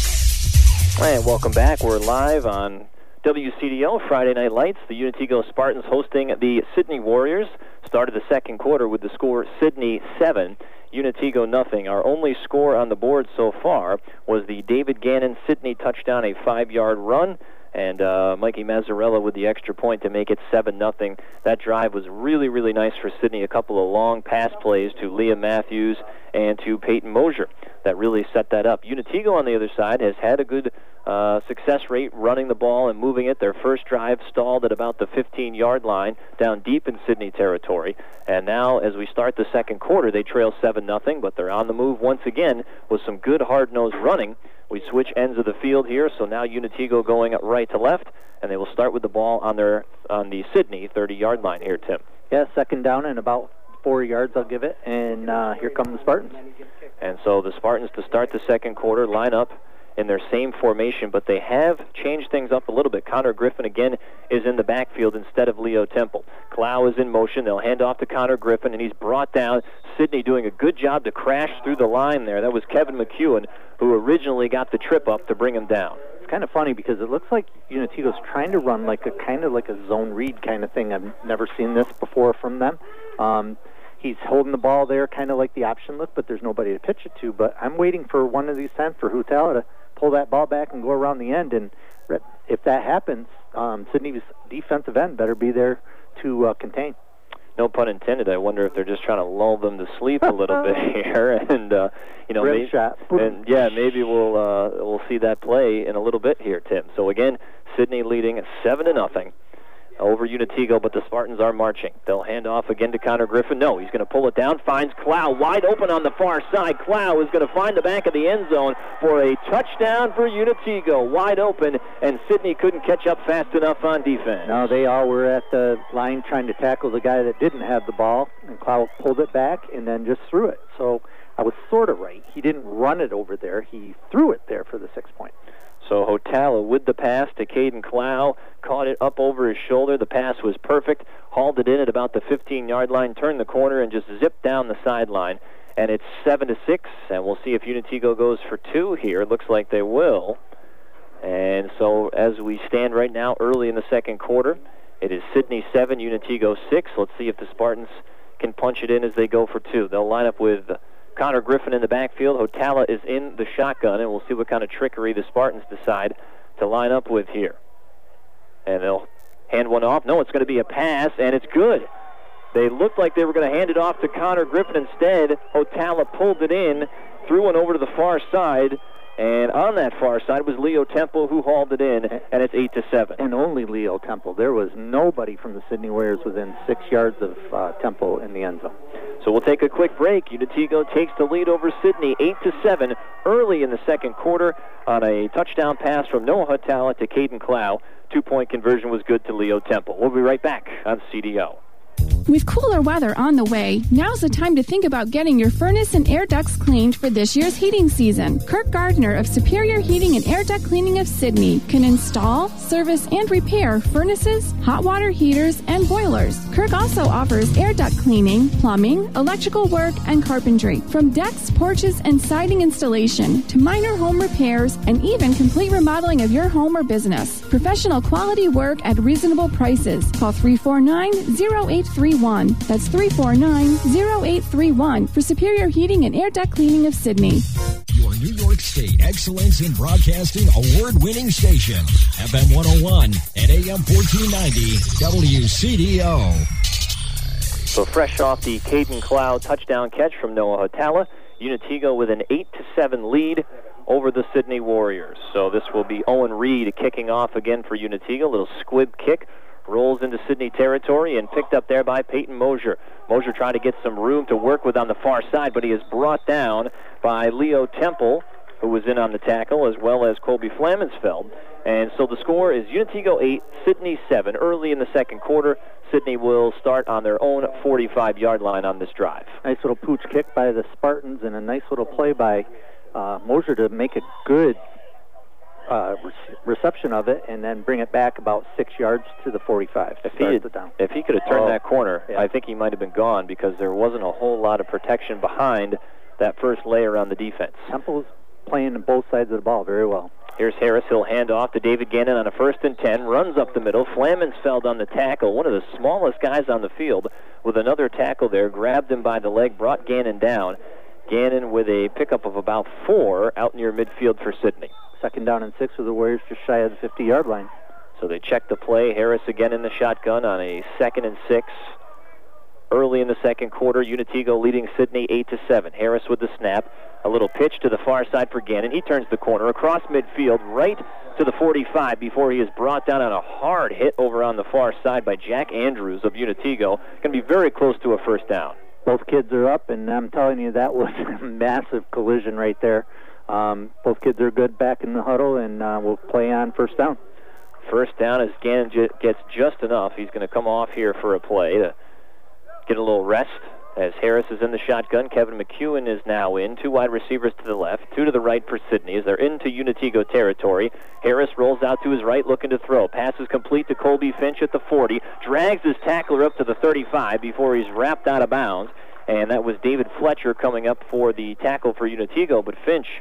And welcome back. We're live on W C D O Friday Night Lights. The Unitigo Spartans hosting the Sidney Warriors. Started the second quarter with the score Sidney seven, Unitigo nothing. Our only score on the board so far was the David Gannon Sidney touchdown, a five-yard run, and uh, Mikey Mazzarella with the extra point to make it seven nothing. That drive was really, really nice for Sidney. A couple of long pass plays to Liam Matthews and to Peyton Mosier that really set that up. Unitigo, on the other side, has had a good uh, success rate running the ball and moving it. Their first drive stalled at about the fifteen-yard line down deep in Sidney territory. And now, as we start the second quarter, they trail seven nothing, but they're on the move once again with some good hard-nosed running. We switch ends of the field here, so now Unitigo going right to left, and they will start with the ball on their on the Sidney thirty-yard line here, Tim. Yeah, second down and about four yards, I'll give it, and uh, here come the Spartans. And so the Spartans, to start the second quarter, line up in their same formation, but they have changed things up a little bit. Connor Griffin, again, is in the backfield instead of Leo Temple. Clow is in motion. They'll hand off to Connor Griffin, and he's brought down. Sidney doing a good job to crash through the line there. That was Kevin McEwen, who originally got the trip up to bring him down. It's kind of funny because it looks like Unitigo's trying to run like a kind of like a zone read kind of thing. I've never seen this before from them. Um, He's holding the ball there, kind of like the option look, but there's nobody to pitch it to. But I'm waiting for one of these times for Hutala to pull that ball back and go around the end. And if that happens, um, Sydney's defensive end better be there to uh, contain. No pun intended. I wonder if they're just trying to lull them to sleep a little bit here, and uh, you know, maybe, shot. and yeah, maybe we'll uh, we'll see that play in a little bit here, Tim. So again, Sydney leading seven to nothing over Unitigo, but the Spartans are marching. They'll hand off again to Connor Griffin. No, he's going to pull it down, finds Clow wide open on the far side. Clow is going to find the back of the end zone for a touchdown for Unitigo. Wide open, and Sydney couldn't catch up fast enough on defense. No, they all were at the line trying to tackle the guy that didn't have the ball, and Clow pulled it back and then just threw it. So I was sort of right. He didn't run it over there. He threw it there for the six point. So Hotala with the pass to Caden Clow, caught it up over his shoulder. The pass was perfect, hauled it in at about the fifteen-yard line, turned the corner, and just zipped down the sideline. And it's seven to six, and we'll see if Unitigo goes for two here. It looks like they will. And so as we stand right now, early in the second quarter, it is Sydney seven, Unitigo six. Let's see if the Spartans can punch it in as they go for two. They'll line up with Connor Griffin in the backfield. Hotala is in the shotgun, and we'll see what kind of trickery the Spartans decide to line up with here. And they'll hand one off. No, it's going to be a pass, and it's good. They looked like they were going to hand it off to Connor Griffin instead. Hotala pulled it in, threw one over to the far side, and on that far side was Leo Temple, who hauled it in, and it's eight to seven. And only Leo Temple. There was nobody from the Sydney Warriors within six yards of uh, Temple in the end zone. So we'll take a quick break. Unitigo takes the lead over Sydney, eight to seven, early in the second quarter on a touchdown pass from Noah Hotala to Caden Clow. Two-point conversion was good to Leo Temple. We'll be right back on C D O. With cooler weather on the way, now's the time to think about getting your furnace and air ducts cleaned for this year's heating season. Kirk Gardner of Superior Heating and Air Duct Cleaning of Sydney can install, service, and repair furnaces, hot water heaters, and boilers. Kirk also offers air duct cleaning, plumbing, electrical work, and carpentry. From decks, porches, and siding installation to minor home repairs and even complete remodeling of your home or business. Professional quality work at reasonable prices. Call three four nine, zero eight three one. That's three four nine, zero eight three one for Superior Heating and Air Duct Cleaning of Sydney. Your New York State Excellence in Broadcasting award-winning station. F M one oh one and A M fourteen ninety W C D O. So fresh off the Caden Clow touchdown catch from Noah Hotala, Unitigo with an eight to seven lead over the Sydney Warriors. So this will be Owen Reed kicking off again for Unitigo. A little squib kick. Rolls into Sydney territory and picked up there by Peyton Mosier. Mosier trying to get some room to work with on the far side, but he is brought down by Leo Temple, who was in on the tackle, as well as Colby Flamensfeld. And so the score is Unitigo eight, Sydney seven. Early in the second quarter, Sydney will start on their own forty-five-yard line on this drive. Nice little pooch kick by the Spartans and a nice little play by uh, Mosier to make a good Uh, re- reception of it and then bring it back about six yards to the forty-five. If he, had, down. if he could have turned oh, that corner, yeah. I think he might have been gone because there wasn't a whole lot of protection behind that first layer on the defense. Temple's playing on both sides of the ball very well. Here's Harris. He'll hand off to David Gannon on a first and ten. Runs up the middle. Flamensfeld on the tackle. One of the smallest guys on the field with another tackle there. Grabbed him by the leg. Brought Gannon down. Gannon with a pickup of about four out near midfield for Sydney. Second down and six for the Warriors just shy of the fifty-yard line. So they check the play. Harris again in the shotgun on a second and six. Early in the second quarter, Unitigo leading Sydney eight to seven. Harris with the snap. A little pitch to the far side for Gannon. He turns the corner across midfield right to the forty-five before he is brought down on a hard hit over on the far side by Jack Andrews of Unitigo. Going to be very close to a first down. Both kids are up, and I'm telling you, that was a massive collision right there. Um, both kids are good back in the huddle, and uh, we'll play on first down. First down as Gannon j- gets just enough. He's going to come off here for a play to get a little rest as Harris is in the shotgun. Kevin McEwen is now in. Two wide receivers to the left, two to the right for Sydney as they're into Unitigo territory. Harris rolls out to his right looking to throw. Passes complete to Colby Finch at the forty. Drags his tackler up to the thirty-five before he's wrapped out of bounds. And that was David Fletcher coming up for the tackle for Unitigo, but Finch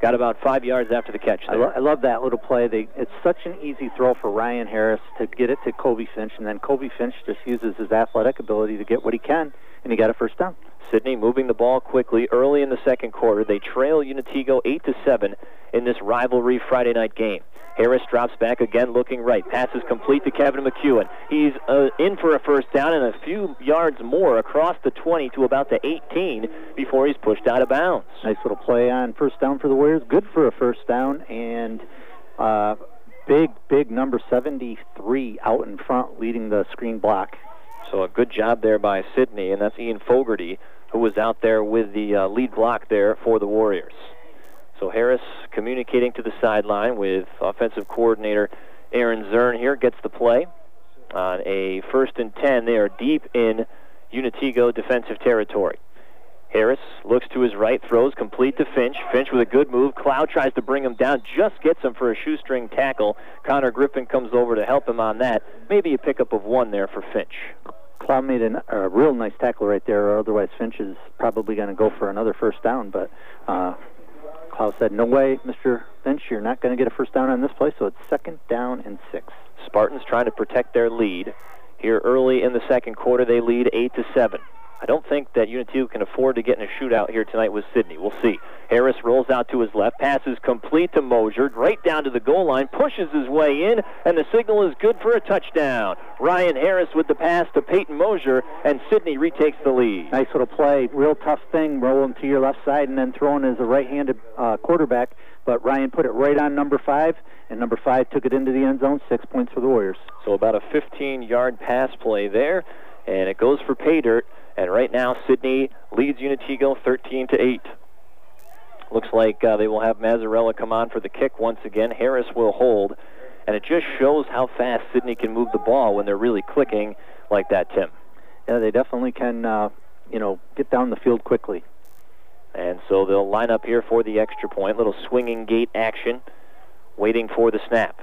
got about five yards after the catch there. I, lo- I love that little play. They, it's such an easy throw for Ryan Harris to get it to Kobe Finch, and then Kobe Finch just uses his athletic ability to get what he can, and he got a first down. Sidney moving the ball quickly early in the second quarter. They trail Unitigo eight to seven in this rivalry Friday night game. Harris drops back again, looking right. Passes complete to Kevin McEwen. He's uh, in for a first down and a few yards more across the twenty to about the eighteen before he's pushed out of bounds. Nice little play on first down for the Warriors. Good for a first down, and uh, big, big number seventy-three out in front leading the screen block. So a good job there by Sidney, and that's Ian Fogarty, who was out there with the uh, lead block there for the Warriors. So Harris communicating to the sideline with offensive coordinator Aaron Zern here, gets the play. On a first and ten, they are deep in Unitigo defensive territory. Harris looks to his right, throws complete to Finch. Finch with a good move. Cloud tries to bring him down, just gets him for a shoestring tackle. Connor Griffin comes over to help him on that. Maybe a pickup of one there for Finch. Cloud made an, a real nice tackle right there, or otherwise Finch is probably going to go for another first down, but uh, Cloud said, no way, Mister Finch, you're not going to get a first down on this play, so it's second down and six. Spartans trying to protect their lead. Here early in the second quarter, they lead eight to seven. I don't think that Unitigo can afford to get in a shootout here tonight with Sidney. We'll see. Harris rolls out to his left, passes complete to Mosier, right down to the goal line, pushes his way in, and the signal is good for a touchdown. Ryan Harris with the pass to Peyton Mosier, and Sidney retakes the lead. Nice little play. Real tough thing, rolling to your left side and then throwing as a right-handed uh, quarterback. But Ryan put it right on number five, and number five took it into the end zone. Six points for the Warriors. So about a fifteen-yard pass play there, and it goes for pay dirt. And right now, Sidney leads Unitigo thirteen to eight. Looks like uh, they will have Mazzarella come on for the kick once again. Harris will hold. And it just shows how fast Sidney can move the ball when they're really clicking like that, Tim. Yeah, they definitely can, uh, you know, get down the field quickly. And so they'll line up here for the extra point. Little swinging gate action, waiting for the snap.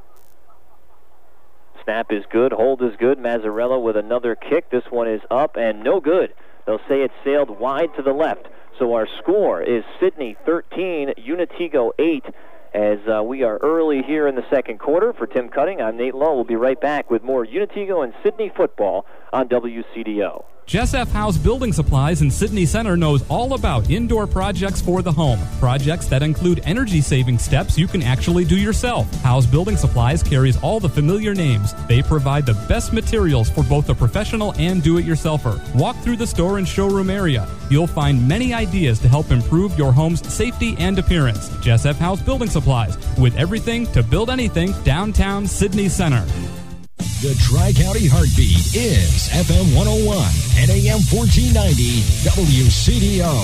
Snap is good, hold is good. Mazzarella with another kick. This one is up and no good. They'll say it sailed wide to the left. So our score is Sidney thirteen, Unitigo eight. As uh, we are early here in the second quarter. For Tim Cutting, I'm Nate Lowe. We'll be right back with more Unitigo and Sidney football on W C D O. Jess F. House Building Supplies in Sydney Center knows all about indoor projects for the home. Projects that include energy-saving steps you can actually do yourself. House Building Supplies carries all the familiar names. They provide the best materials for both the professional and do-it-yourselfer. Walk through the store and showroom area. You'll find many ideas to help improve your home's safety and appearance. Jess F. House Building Supplies, with everything to build anything, downtown Sydney Center. The Tri-County Heartbeat is F M one oh one and A M fourteen ninety W C D O.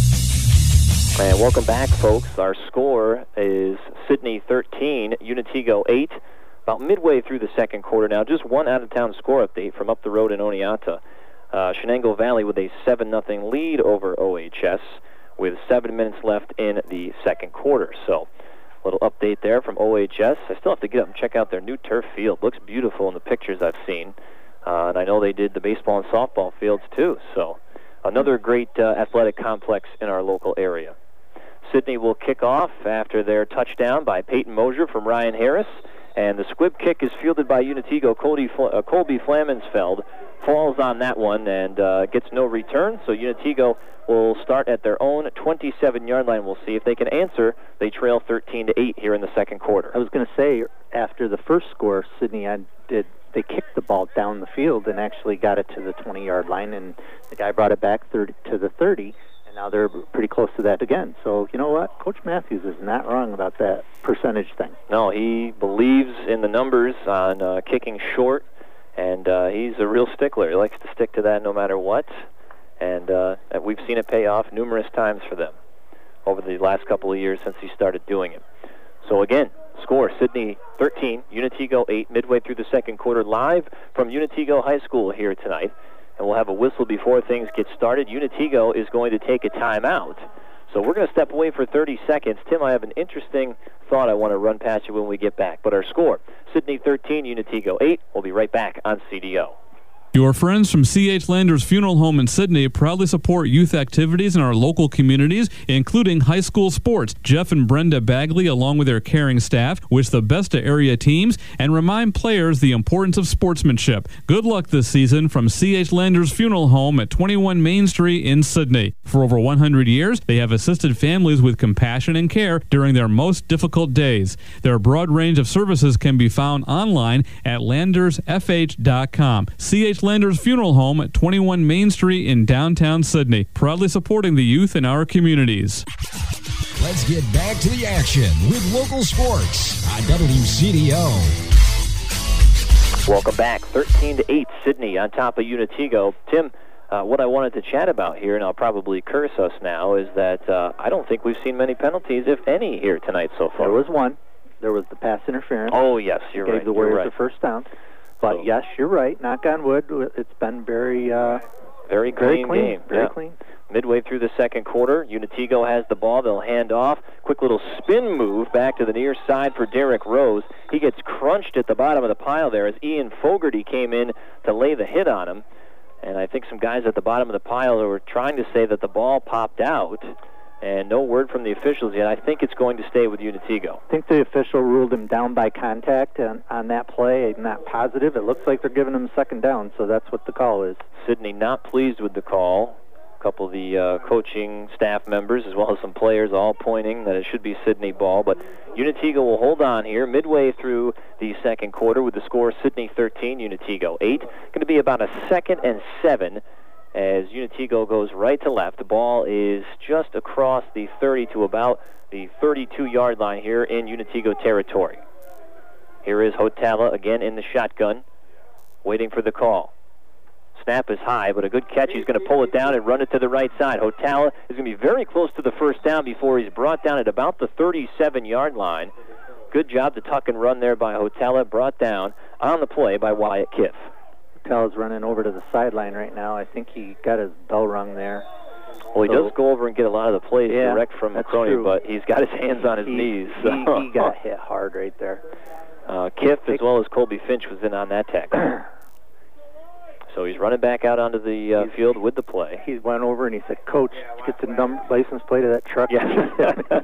And welcome back, folks. Our score is Sidney thirteen, Unitigo eight. About midway through the second quarter now, just one out-of-town score update from up the road in Oneonta. Uh, Shenango Valley with a seven nothing lead over O H S with seven minutes left in the second quarter. So, a little update there from O H S. I still have to get up and check out their new turf field. Looks beautiful in the pictures I've seen. Uh, and I know they did the baseball and softball fields too. So another great uh, athletic complex in our local area. Sidney will kick off after their touchdown by Peyton Mosier from Ryan Harris. And the squib kick is fielded by Unitigo. Colby, uh, Colby Flamensfeld falls on that one and uh, gets no return. So Unitigo will start at their own twenty-seven-yard line. We'll see if they can answer. They trail thirteen to eight here in the second quarter. I was going to say, after the first score, Sidney had, did they kicked the ball down the field and actually got it to the twenty-yard line, and the guy brought it back thirty, to the thirty, and now they're pretty close to that again. So, you know what? Coach Matthews is not wrong about that percentage thing. No, he believes in the numbers on uh, kicking short, and uh, he's a real stickler. He likes to stick to that no matter what. And uh, we've seen it pay off numerous times for them over the last couple of years since he started doing it. So again, score, Sidney thirteen, Unitigo eight, midway through the second quarter, live from Unitigo High School here tonight. And we'll have a whistle before things get started. Unitigo is going to take a timeout. So we're going to step away for thirty seconds. Tim, I have an interesting thought I want to run past you when we get back. But our score, Sidney thirteen, Unitigo eight. We'll be right back on C D O. Your friends from C H Landers Funeral Home in Sydney proudly support youth activities in our local communities, including high school sports. Jeff and Brenda Bagley, along with their caring staff, wish the best to area teams and remind players the importance of sportsmanship. Good luck this season from C H Landers Funeral Home at twenty-one Main Street in Sydney. For over one hundred years, they have assisted families with compassion and care during their most difficult days. Their broad range of services can be found online at landers f h dot com. C H Landers Funeral Home at twenty-one Main Street in downtown Sydney, proudly supporting the youth in our communities. Let's get back to the action with local sports on W C D O. Welcome back. thirteen to eight, Sydney on top of Unitigo. Tim, uh, what I wanted to chat about here, and I'll probably curse us now, is that uh, I don't think we've seen many penalties, if any, here tonight so far. There was one. There was the pass interference. Oh, yes, you're Gave right. the Warriors right. the first down. But, so, yes, you're right. Knock on wood. It's been very, uh, very clean, very clean game. Very yeah. clean. Midway through the second quarter, Unitigo has the ball. They'll hand off. Quick little spin move back to the near side for Derek Rose. He gets crunched at the bottom of the pile there as Ian Fogarty came in to lay the hit on him. And I think some guys at the bottom of the pile were trying to say that the ball popped out. And no word from the officials yet. I think it's going to stay with Unitigo. I think the official ruled him down by contact on, on that play. I'm not positive. It looks like they're giving him second down, so that's what the call is. Sydney not pleased with the call. A couple of the uh, coaching staff members as well as some players all pointing that it should be Sydney ball. But Unitigo will hold on here midway through the second quarter with the score Sydney thirteen, Unitigo eight. Going to be about a second and seven as Unitigo goes right to left. The ball is just across the thirty to about the thirty-two-yard line here in Unitigo territory. Here is Hotala again in the shotgun, waiting for the call. Snap is high, but a good catch. He's going to pull it down and run it to the right side. Hotala is going to be very close to the first down before he's brought down at about the thirty-seven-yard line. Good job to tuck and run there by Hotala, brought down on the play by Wyatt Kiff. Hotala's running over to the sideline right now. I think he got his bell rung there. Well, he so, does go over and get a lot of the plays yeah, direct from McCroney, but he's got his hands on his he, knees. He, So. he got hit hard right there. Uh, Kiff, as well as Colby Finch, was in on that tackle. So he's running back out onto the uh, field with the play. He went over and he said, "Coach, get the number, license plate of that truck." Yeah.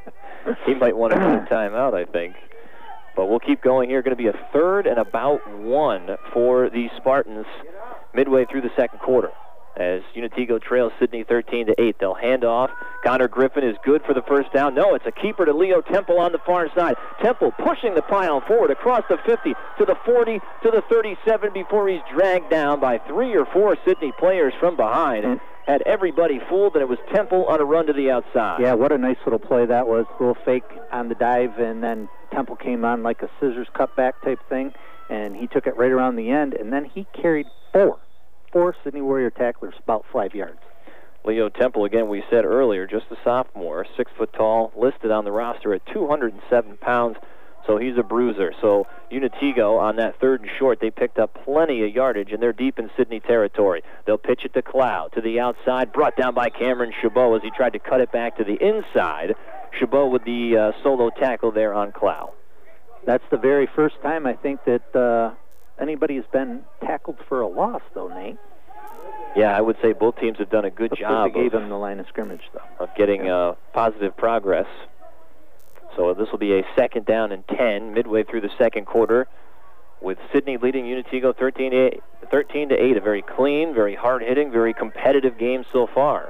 He might want to put a timeout, I think. But we'll keep going here. Going to be a third and about one for the Spartans midway through the second quarter. As Unitigo trails Sydney thirteen to eight. They'll hand off. Connor Griffin is good for the first down. No, it's a keeper to Leo Temple on the far side. Temple pushing the pile forward across the fifty to the forty to the thirty-seven before he's dragged down by three or four Sydney players from behind. And had everybody fooled, and it was Temple on a run to the outside. Yeah, what a nice little play that was. A little fake on the dive, and then Temple came on like a scissors cutback type thing, and he took it right around the end, and then he carried four. Four Sydney Warrior tacklers, about five yards. Leo Temple, again, we said earlier, just a sophomore, six foot tall, listed on the roster at two hundred seven pounds, so he's a bruiser. So Unitigo on that third and short, they picked up plenty of yardage, and they're deep in Sydney territory. They'll pitch it to Cloud, to the outside, brought down by Cameron Chabot as he tried to cut it back to the inside. Chabot with the uh, solo tackle there on Cloud. That's the very first time I think that uh, anybody has been tackled for a loss, though, Nate. Yeah, I would say both teams have done a good Looks job like they gave of, him the line of scrimmage, though. of getting uh, positive progress. So this will be a second down and ten midway through the second quarter, with Sydney leading Unitigo thirteen to eight. A very clean, very hard-hitting, very competitive game so far.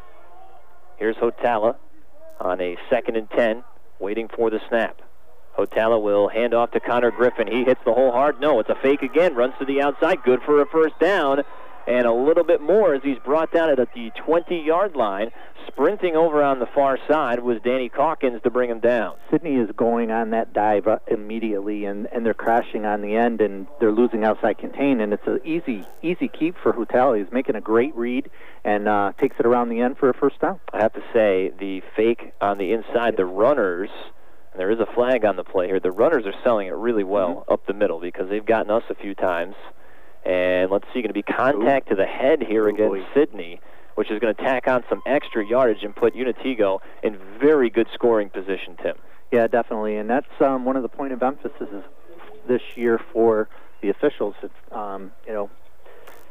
Here's Hotala on a second and ten, waiting for the snap. Hotala will hand off to Connor Griffin. He hits the hole hard. No, it's a fake again. Runs to the outside. Good for a first down. And a little bit more as he's brought down at the twenty-yard line. Sprinting over on the far side was Danny Calkins to bring him down. Sydney is going on that dive uh, immediately, and, and they're crashing on the end, and they're losing outside contain, and it's an easy easy keep for Hotala. He's making a great read and uh, takes it around the end for a first down. I have to say, the fake on the inside, the runners, and there is a flag on the play here, the runners are selling it really well mm-hmm. up the middle because they've gotten us a few times. And let's see, going to be contact Ooh. to the head here Ooh, against boy. Sydney, which is going to tack on some extra yardage and put Unitigo in very good scoring position, Tim. Yeah, definitely. And that's um, one of the point of emphasis this year for the officials. It's, um, you know,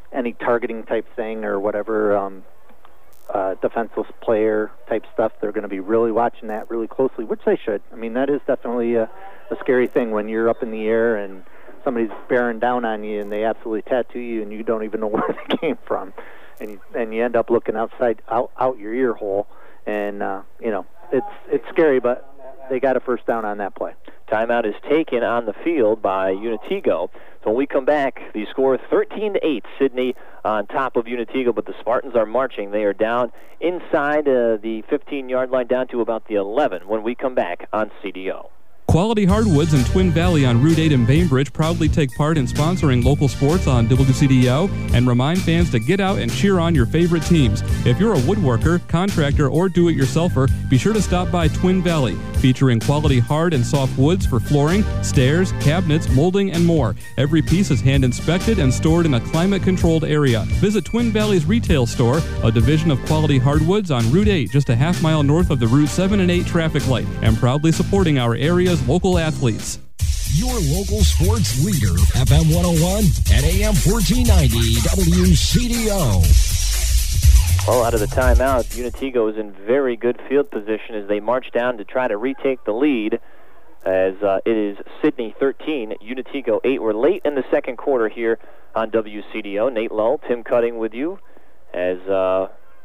any targeting type thing or whatever, um, uh, defenseless player type stuff, they're going to be really watching that really closely, which they should. I mean, that is definitely a, a scary thing when you're up in the air and somebody's bearing down on you and they absolutely tattoo you and you don't even know where they came from. And you, and you end up looking outside, out, out your ear hole. And, uh, you know, it's it's scary, but they got a first down on that play. Timeout is taken on the field by Unitego. So when we come back, the score thirteen to eight, Sidney on top of Unitego, but the Spartans are marching. They are down inside uh, the fifteen-yard line, down to about the eleven when we come back on C D O. Quality Hardwoods in Twin Valley on Route eight in Bainbridge proudly take part in sponsoring local sports on W C D O and remind fans to get out and cheer on your favorite teams. If you're a woodworker, contractor, or do-it-yourselfer, be sure to stop by Twin Valley, featuring quality hard and soft woods for flooring, stairs, cabinets, molding, and more. Every piece is hand-inspected and stored in a climate-controlled area. Visit Twin Valley's retail store, a division of Quality Hardwoods on Route eight, just a half mile north of the Route seven and eight traffic light, and proudly supporting our area's local athletes. Your local sports leader, F M one oh one and A M fourteen ninety W C D O. Well, out of the timeout, Unitego is in very good field position as they march down to try to retake the lead, as uh, it is Sidney thirteen, Unitego eight. We're late in the second quarter here on W C D O. Nate Lull, Tim Cutting with you, as uh,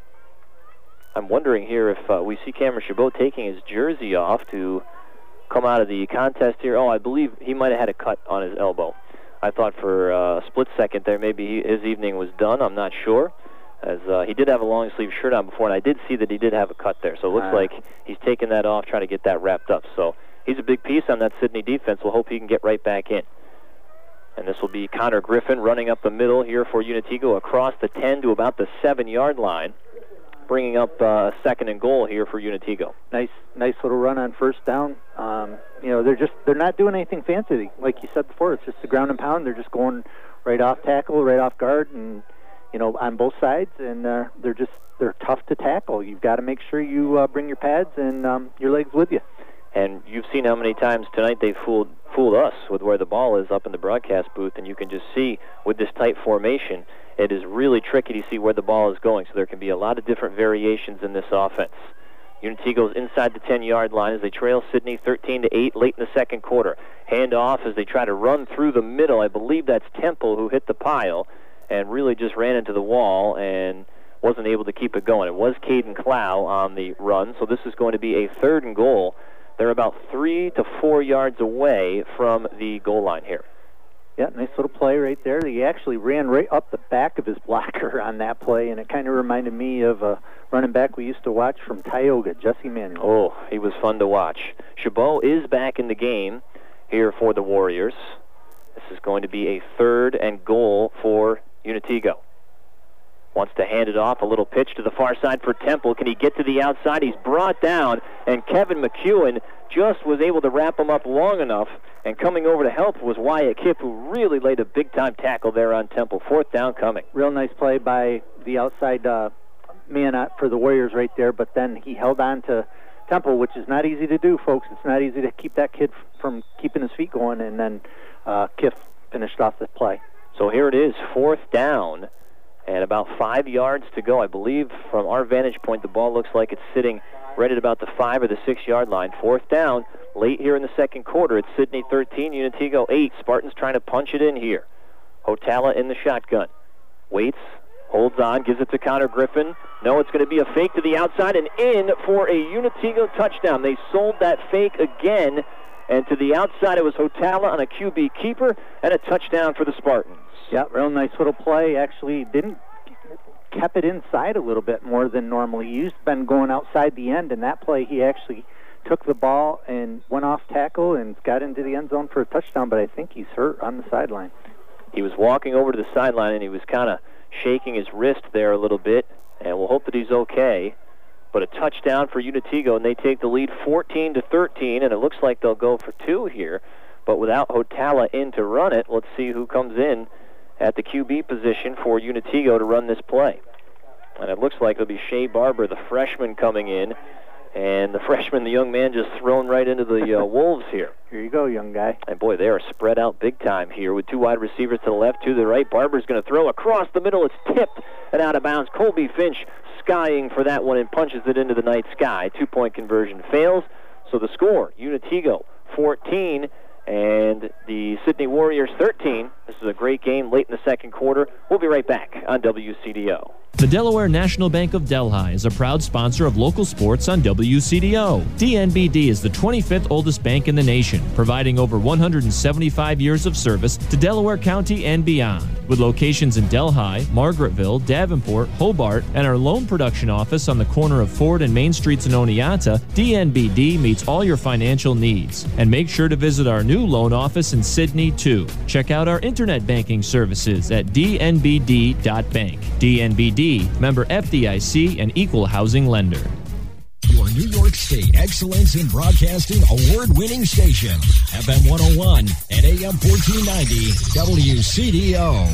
I'm wondering here if uh, we see Cameron Chabot taking his jersey off to come out of the contest here. Oh, I believe he might have had a cut on his elbow. I thought for uh, a split second there maybe he, his evening was done. I'm not sure, as uh, he did have a long sleeve shirt on before, and I did see that he did have a cut there. So it looks uh, like he's taking that off, trying to get that wrapped up. So he's a big piece on that Sidney defense. We'll hope he can get right back in. And this will be Connor Griffin running up the middle here for Unitego across the ten to about the seven-yard line, bringing up uh, second and goal here for Unitego. Nice, nice little run on first down. Um, you know, they're just they're not doing anything fancy, like you said before. It's just the ground and pound. They're just going right off tackle, right off guard, and you know, on both sides. And uh, they're just they're tough to tackle. You've got to make sure you uh, bring your pads and um, your legs with you. And you've seen how many times tonight they fooled fooled us with where the ball is up in the broadcast booth, and you can just see with this tight formation, it is really tricky to see where the ball is going, so there can be a lot of different variations in this offense. Unitego's inside the ten-yard line as they trail Sidney thirteen to eight late in the second quarter. Hand off as they try to run through the middle. I believe that's Temple who hit the pile and really just ran into the wall and wasn't able to keep it going. It was Caden Clow on the run, so this is going to be a third and goal. They're about three to four yards away from the goal line here. Yeah, nice little play right there. He actually ran right up the back of his blocker on that play, and it kind of reminded me of a running back we used to watch from Tioga, Jesse Manuel. Oh, he was fun to watch. Chabot is back in the game here for the Warriors. This is going to be a third and goal for Unitego. Wants to hand it off, a little pitch to the far side for Temple. Can he get to the outside? He's brought down, and Kevin McEwen just was able to wrap him up long enough, and coming over to help was Wyatt Kipp, who really laid a big-time tackle there on Temple. Fourth down coming. Real nice play by the outside uh, man for the Warriors right there, but then he held on to Temple, which is not easy to do, folks. It's not easy to keep that kid from keeping his feet going, and then uh, Kiff finished off the play. So here it is, fourth down, and about five yards to go. I believe from our vantage point, the ball looks like it's sitting right at about the five or the six-yard line. Fourth down, late here in the second quarter. It's Sidney thirteen, Unitego eight. Spartans trying to punch it in here. Hotala in the shotgun. Waits, holds on, gives it to Connor Griffin. No, it's going to be a fake to the outside and in for a Unitego touchdown. They sold that fake again, and to the outside it was Hotala on a Q B keeper and a touchdown for the Spartans. Yeah, real nice little play. Actually didn't kept it inside a little bit more than normally. He's been going outside the end, and that play he actually took the ball and went off tackle and got into the end zone for a touchdown, but I think he's hurt on the sideline. He was walking over to the sideline, and he was kind of shaking his wrist there a little bit, and we'll hope that he's okay. But a touchdown for Unitego, and they take the lead fourteen to thirteen, and it looks like they'll go for two here. But without Hotala in to run it, let's see who comes in at the Q B position for Unitego to run this play. And it looks like it'll be Shea Barber, the freshman, coming in. And the freshman, the young man, just thrown right into the uh, Wolves here. Here you go, young guy. And boy, they are spread out big time here with two wide receivers to the left, two to the right. Barber's going to throw across the middle. It's tipped and out of bounds. Colby Finch skying for that one and punches it into the night sky. Two-point conversion fails. So the score, Unitigo fourteen and the Sydney Warriors thirteen. This is a great game late in the second quarter. We'll be right back on W C D O. The Delaware National Bank of Delhi is a proud sponsor of local sports on W C D O. D N B D is the twenty-fifth oldest bank in the nation, providing over one hundred seventy-five years of service to Delaware County and beyond. With locations in Delhi, Margaretville, Davenport, Hobart, and our loan production office on the corner of Ford and Main Streets in Oneonta, D N B D meets all your financial needs. And make sure to visit our new loan office in Sydney, too. Check out our internet banking services at d n b d dot bank. D N B D, member F D I C, and equal housing lender. Your New York State Excellence in Broadcasting award-winning station, F M one oh one and A M fourteen ninety, W C D O.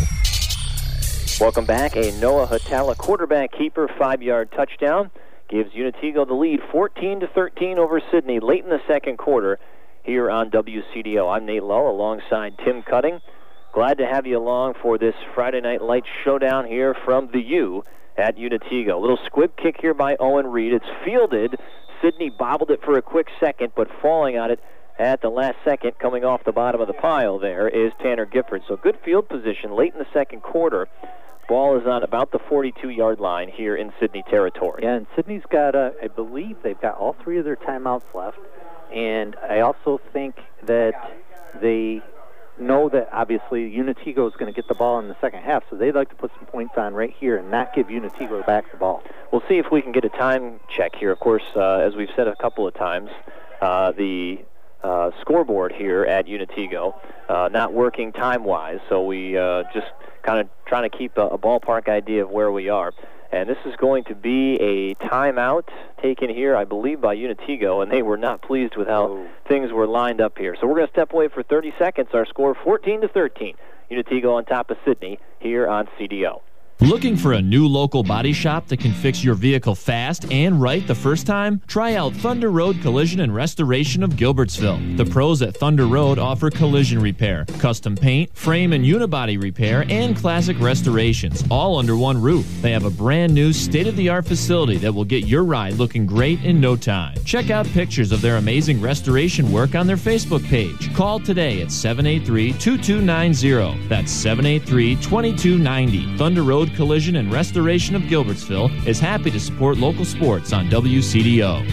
Welcome back. A Noah Hatala quarterback keeper five-yard touchdown gives Unitigo the lead fourteen to thirteen over Sydney late in the second quarter here on W C D O. I'm Nate Lowe alongside Tim Cutting. Glad to have you along for this Friday Night Lights showdown here from the U at Unitigo. A little squib kick here by Owen Reed. It's fielded. Sydney bobbled it for a quick second, but falling on it at the last second, coming off the bottom of the pile there, is Tanner Gifford. So good field position late in the second quarter. Ball is on about the forty-two-yard line here in Sydney territory. Yeah, and Sydney's got, uh, I believe they've got all three of their timeouts left. And I also think that they know that obviously Unitigo is going to get the ball in the second half, so they'd like to put some points on right here and not give Unitigo back the ball. We'll see if we can get a time check here. Of course, uh, as we've said a couple of times, uh, the uh, scoreboard here at Unitigo uh, not working time-wise, so we uh, just kind of trying to keep a, a ballpark idea of where we are. And this is going to be a timeout taken here, I believe, by Unitigo, and they were not pleased with how oh. things were lined up here. So we're going to step away for thirty seconds. Our score, fourteen to thirteen. Unitigo on top of Sydney here on C D O. Looking for a new local body shop that can fix your vehicle fast and right the first time? Try out Thunder Road Collision and Restoration of Gilbertsville. The pros at Thunder Road offer collision repair, custom paint, frame and unibody repair, and classic restorations, all under one roof. They have a brand new state-of-the-art facility that will get your ride looking great in no time. Check out pictures of their amazing restoration work on their Facebook page. Call today at seven eight three, two two nine zero. That's seven eight three, two two nine zero. Thunder Road Collision and Restoration of Gilbertsville is happy to support local sports on W C D O.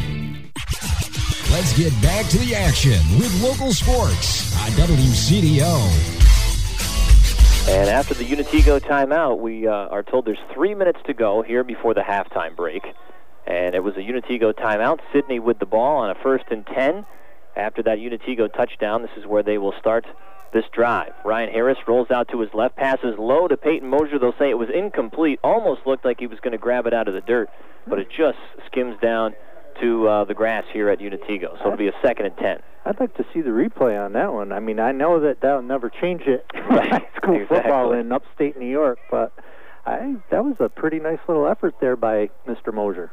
Let's get back to the action with local sports on W C D O. And after the Unitigo timeout, we uh, are told there's three minutes to go here before the halftime break. And it was a Unitigo timeout. Sydney with the ball on a first and ten. After that Unitigo touchdown, this is where they will start this drive. Ryan Harris rolls out to his left, passes low to Peyton Mosier. They'll say it was incomplete. Almost looked like he was going to grab it out of the dirt, but it just skims down to uh, the grass here at Unitigo. So it'll be a second and ten. I'd like to see the replay on that one. I mean, I know that that'll never change it. Right. School Exactly. football in upstate New York, but I that was a pretty nice little effort there by Mister Mosier.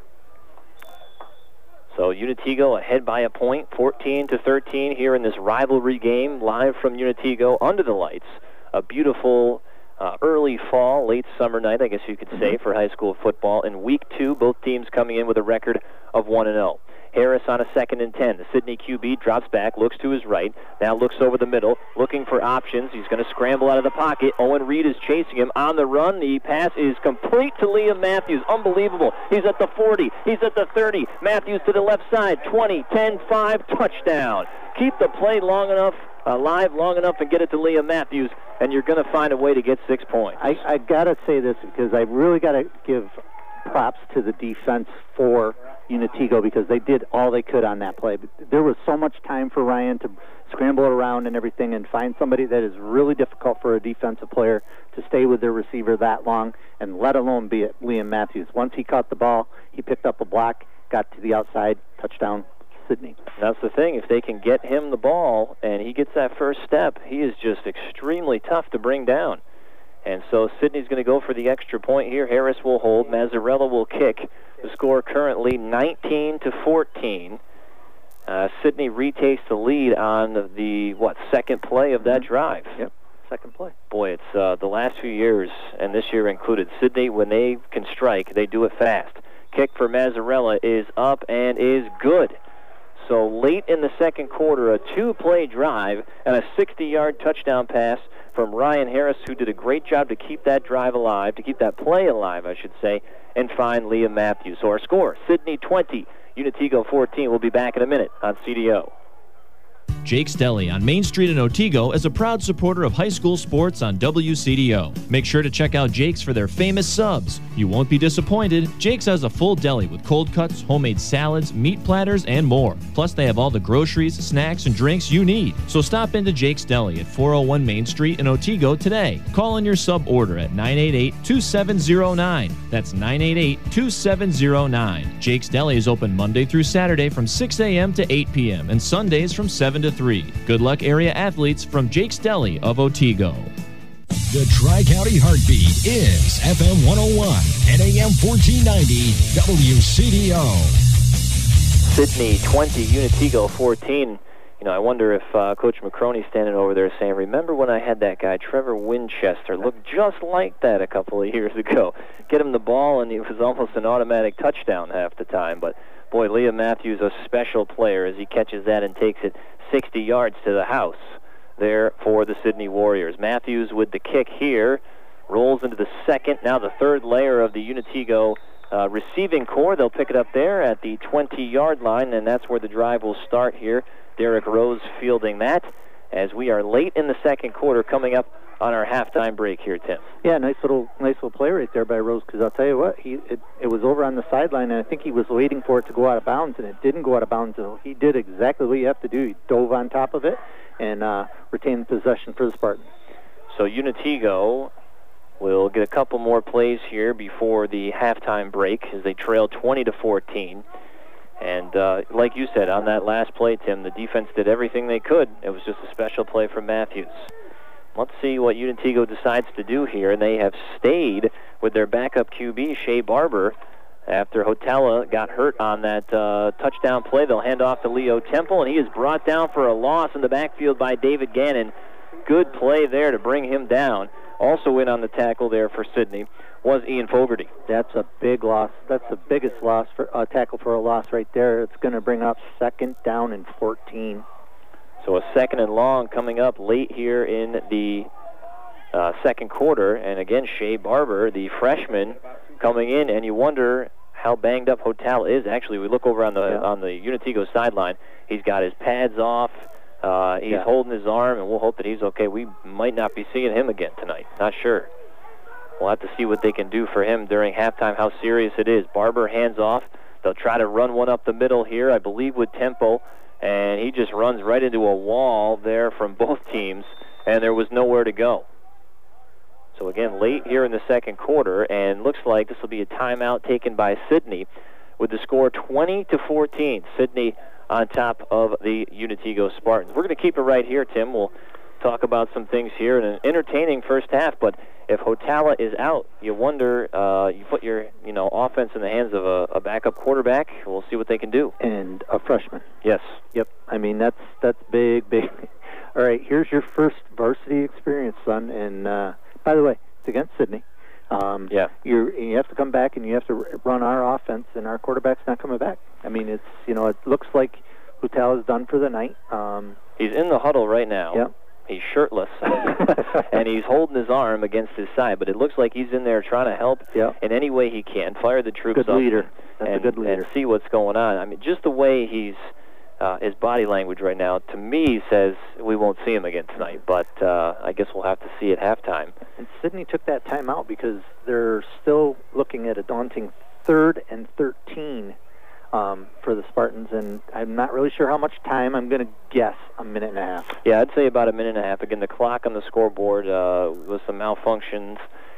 So Unitigo ahead by a point, fourteen to thirteen here in this rivalry game, live from Unitigo under the lights. A beautiful uh, early fall, late summer night, I guess you could say, for high school football. In week two, both teams coming in with a record of one and oh. Harris on a second and ten. The Sydney Q B drops back, looks to his right, now looks over the middle, looking for options. He's going to scramble out of the pocket. Owen Reed is chasing him on the run. The pass is complete to Liam Matthews. Unbelievable. He's at the forty. He's at the thirty. Matthews to the left side. twenty, ten, five, touchdown. Keep the play long enough, alive long enough, and get it to Liam Matthews, and you're going to find a way to get six points. I, I got to say this because I really got to give props to the defense for Unitigo because they did all they could on that play. There was so much time for Ryan to scramble around and everything and find somebody that is really difficult for a defensive player to stay with their receiver that long, and let alone be it Liam Matthews. Once he caught the ball, he picked up a block, got to the outside, touchdown, Sydney. That's the thing. If they can get him the ball and he gets that first step, he is just extremely tough to bring down. And so Sidney's going to go for the extra point here. Harris will hold. Mazzarella will kick. The score currently nineteen to fourteen. Uh, Sidney retakes the lead on the, what, second play of that drive. Yep, second play. Boy, it's uh, the last few years, and this year included, Sidney, when they can strike, they do it fast. Kick for Mazzarella is up and is good. So late in the second quarter, a two-play drive and a sixty-yard touchdown pass from Ryan Harris, who did a great job to keep that drive alive, to keep that play alive, I should say, and find Liam Matthews. So our score, Sidney twenty, Unitigo fourteen. We'll be back in a minute on C D O. Jake's Deli on Main Street in Otsego is a proud supporter of high school sports on W C D O. Make sure to check out Jake's for their famous subs. You won't be disappointed. Jake's has a full deli with cold cuts, homemade salads, meat platters, and more. Plus, they have all the groceries, snacks, and drinks you need. So stop into Jake's Deli at four oh one Main Street in Otsego today. Call in your sub order at nine eight eight, two seven zero nine. That's nine eight eight, two seven zero nine. Jake's Deli is open Monday through Saturday from six a.m. to eight p.m. and Sundays from seven to three. Good luck, area athletes from Jake's Deli of Otsego. The Tri-County Heartbeat is F M one oh one and A M fourteen ninety W C D O. Sidney twenty, Unitigo fourteen. You know, I wonder if uh, Coach McCroney's standing over there saying, remember when I had that guy, Trevor Winchester, looked just like that a couple of years ago. Get him the ball, and it was almost an automatic touchdown half the time. But, boy, Liam Matthews, a special player as he catches that and takes it sixty yards to the house there for the Sidney Warriors. Matthews with the kick here, rolls into the second, now the third layer of the Unitigo uh, receiving core. They'll pick it up there at the twenty-yard line, and that's where the drive will start here. Derek Rose fielding that as we are late in the second quarter, coming up on our halftime break here, Tim. Yeah, nice little nice little play right there by Rose, because I'll tell you what, he it, it was over on the sideline, and I think he was waiting for it to go out of bounds, and it didn't go out of bounds. So he did exactly what you have to do. He dove on top of it and uh, retained possession for the Spartans. So Unitigo will get a couple more plays here before the halftime break as they trail twenty to fourteen. And uh, like you said, on that last play, Tim, the defense did everything they could. It was just a special play from Matthews. Let's see what Unitigo decides to do here. And they have stayed with their backup Q B, Shea Barber. After Hotella got hurt on that uh, touchdown play, they'll hand off to Leo Temple, and he is brought down for a loss in the backfield by David Gannon. Good play there to bring him down. Also in on the tackle there for Sidney was Ian Fogarty. That's a big loss. That's the biggest loss for uh, tackle for a loss right there. It's going to bring up second down and fourteen. So a second and long coming up late here in the uh, second quarter. And again, Shea Barber, the freshman, coming in, and you wonder how banged up Hotel is. Actually, we look over on the yeah. on the Unitigo sideline. He's got his pads off. Uh, he's yeah. holding his arm, and we'll hope that he's okay. We might not be seeing him again tonight. Not sure. We'll have to see what they can do for him during halftime, how serious it is. Barber hands off. They'll try to run one up the middle here, I believe, with tempo. And he just runs right into a wall there from both teams, and there was nowhere to go. So again, late here in the second quarter, and looks like this will be a timeout taken by Sidney with the score twenty to fourteen. Sidney on top of the Unitigo Spartans. We're going to keep it right here, Tim. We'll talk about some things here in an entertaining first half, but if Hotala is out, you wonder, uh, you put your you know offense in the hands of a, a backup quarterback. We'll see what they can do. And a freshman. Yes. Yep. I mean, that's that's big, big. All right, here's your first varsity experience, son. And uh, by the way, it's against Sidney. Um, yeah. You're, you have to come back, and you have to run our offense, and our quarterback's not coming back. I mean, it's you know, it looks like Hotala is done for the night. Um, He's in the huddle right now. Yep. He's shirtless, and he's holding his arm against his side, but it looks like he's in there trying to help yep. in any way he can, fire the troops good up leader. That's and, a good leader. and see what's going on. I mean, just the way he's, uh, his body language right now, to me, says we won't see him again tonight, but uh, I guess we'll have to see at halftime. And Sidney took that time out because they're still looking at a daunting third and thirteen Um, for the Spartans, and I'm not really sure how much time. I'm going to guess a minute and a half. Yeah, I'd say about a minute and a half. Again, the clock on the scoreboard uh, with some malfunctions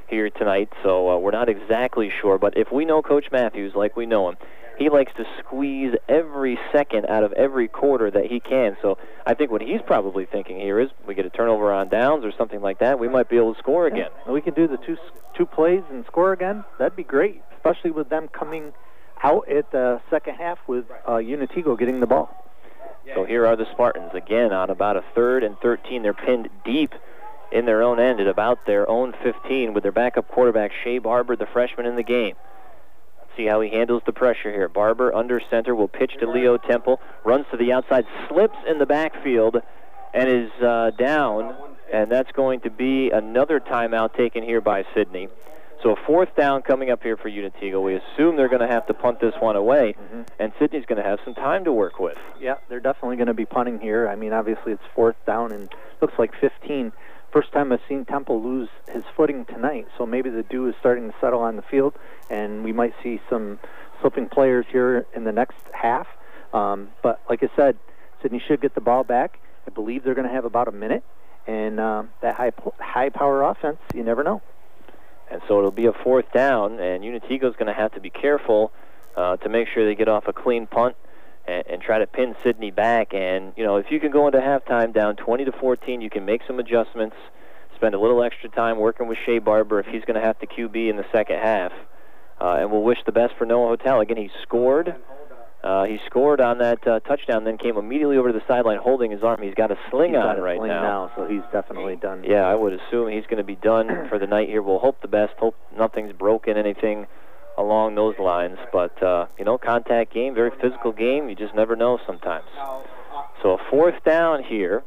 here tonight, so uh, we're not exactly sure. But if we know Coach Matthews like we know him, he likes to squeeze every second out of every quarter that he can. So I think what he's probably thinking here is we get a turnover on downs or something like that, we might be able to score again. Yeah. We can do the two two plays and score again. That'd be great, especially with them coming out at the second half with uh, Unitigo getting the ball. So here are the Spartans again on about a third and thirteen. They're pinned deep in their own end at about their own fifteen with their backup quarterback, Shea Barber, the freshman in the game. See how he handles the pressure here. Barber under center will pitch to Leo Temple, runs to the outside, slips in the backfield, and is uh, down, and that's going to be another timeout taken here by Sidney. So a fourth down coming up here for Unitigo. We assume they're going to have to punt this one away, mm-hmm. and Sidney's going to have some time to work with. Yeah, they're definitely going to be punting here. I mean, obviously it's fourth down and looks like fifteen. First time I've seen Temple lose his footing tonight, so maybe the dew is starting to settle on the field, and we might see some slipping players here in the next half. Um, but like I said, Sidney should get the ball back. I believe they're going to have about a minute, and um, that high high power offense, you never know. And so it'll be a fourth down, and Unitigo's going to have to be careful uh, to make sure they get off a clean punt and, and try to pin Sidney back. And, you know, if you can go into halftime down twenty to fourteen, you can make some adjustments, spend a little extra time working with Shea Barber if he's going to have to Q B in the second half. Uh, and we'll wish the best for Noah Hotel. Again, he scored. Uh, he scored on that uh, touchdown, then came immediately over to the sideline holding his arm. He's got a sling he's on a right sling now. now. So he's definitely done. Yeah, I would assume he's going to be done for the night here. We'll hope the best, hope nothing's broken, anything along those lines. But, uh, you know, contact game, very physical game. You just never know sometimes. So a fourth down here,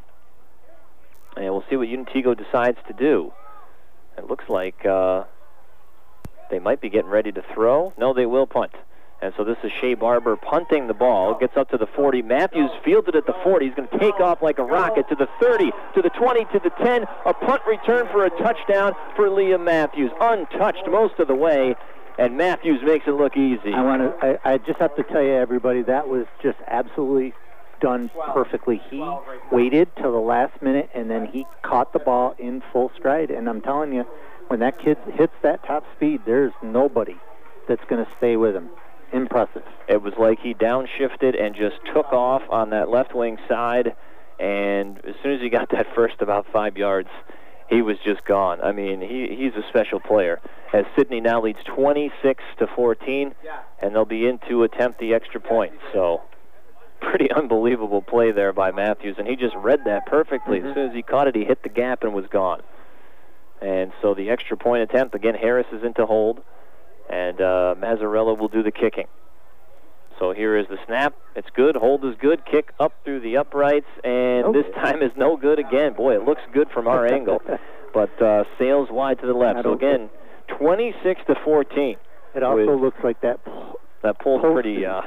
and we'll see what Unitigo decides to do. It looks like uh, they might be getting ready to throw. No, they will punt. And so this is Shea Barber punting the ball. Gets up to the forty. Matthews fields it at the forty. He's going to take off like a rocket to the thirty, to the twenty, to the ten. A punt return for a touchdown for Liam Matthews. Untouched most of the way, and Matthews makes it look easy. I want to. I, I just have to tell you, everybody, that was just absolutely done perfectly. He waited till the last minute, and then he caught the ball in full stride. And I'm telling you, when that kid hits that top speed, there's nobody that's going to stay with him. Impressive. It was like he downshifted and just took off on that left wing side, and as soon as he got that first about five yards, he was just gone. I mean, he he's a special player. As Sidney now leads twenty-six to fourteen, and they'll be in to attempt the extra point. So, pretty unbelievable play there by Matthews, and he just read that perfectly. Mm-hmm. As soon as he caught it, he hit the gap and was gone. And so the extra point attempt, again, Harris is into hold. And uh, Mazzarella will do the kicking. So here is the snap. It's good. Hold is good. Kick up through the uprights. And okay. This time is no good again. Boy, it looks good from our angle. But uh, sails wide to the left. So again, twenty-six to fourteen. It also looks like that. That pull's pretty. Uh,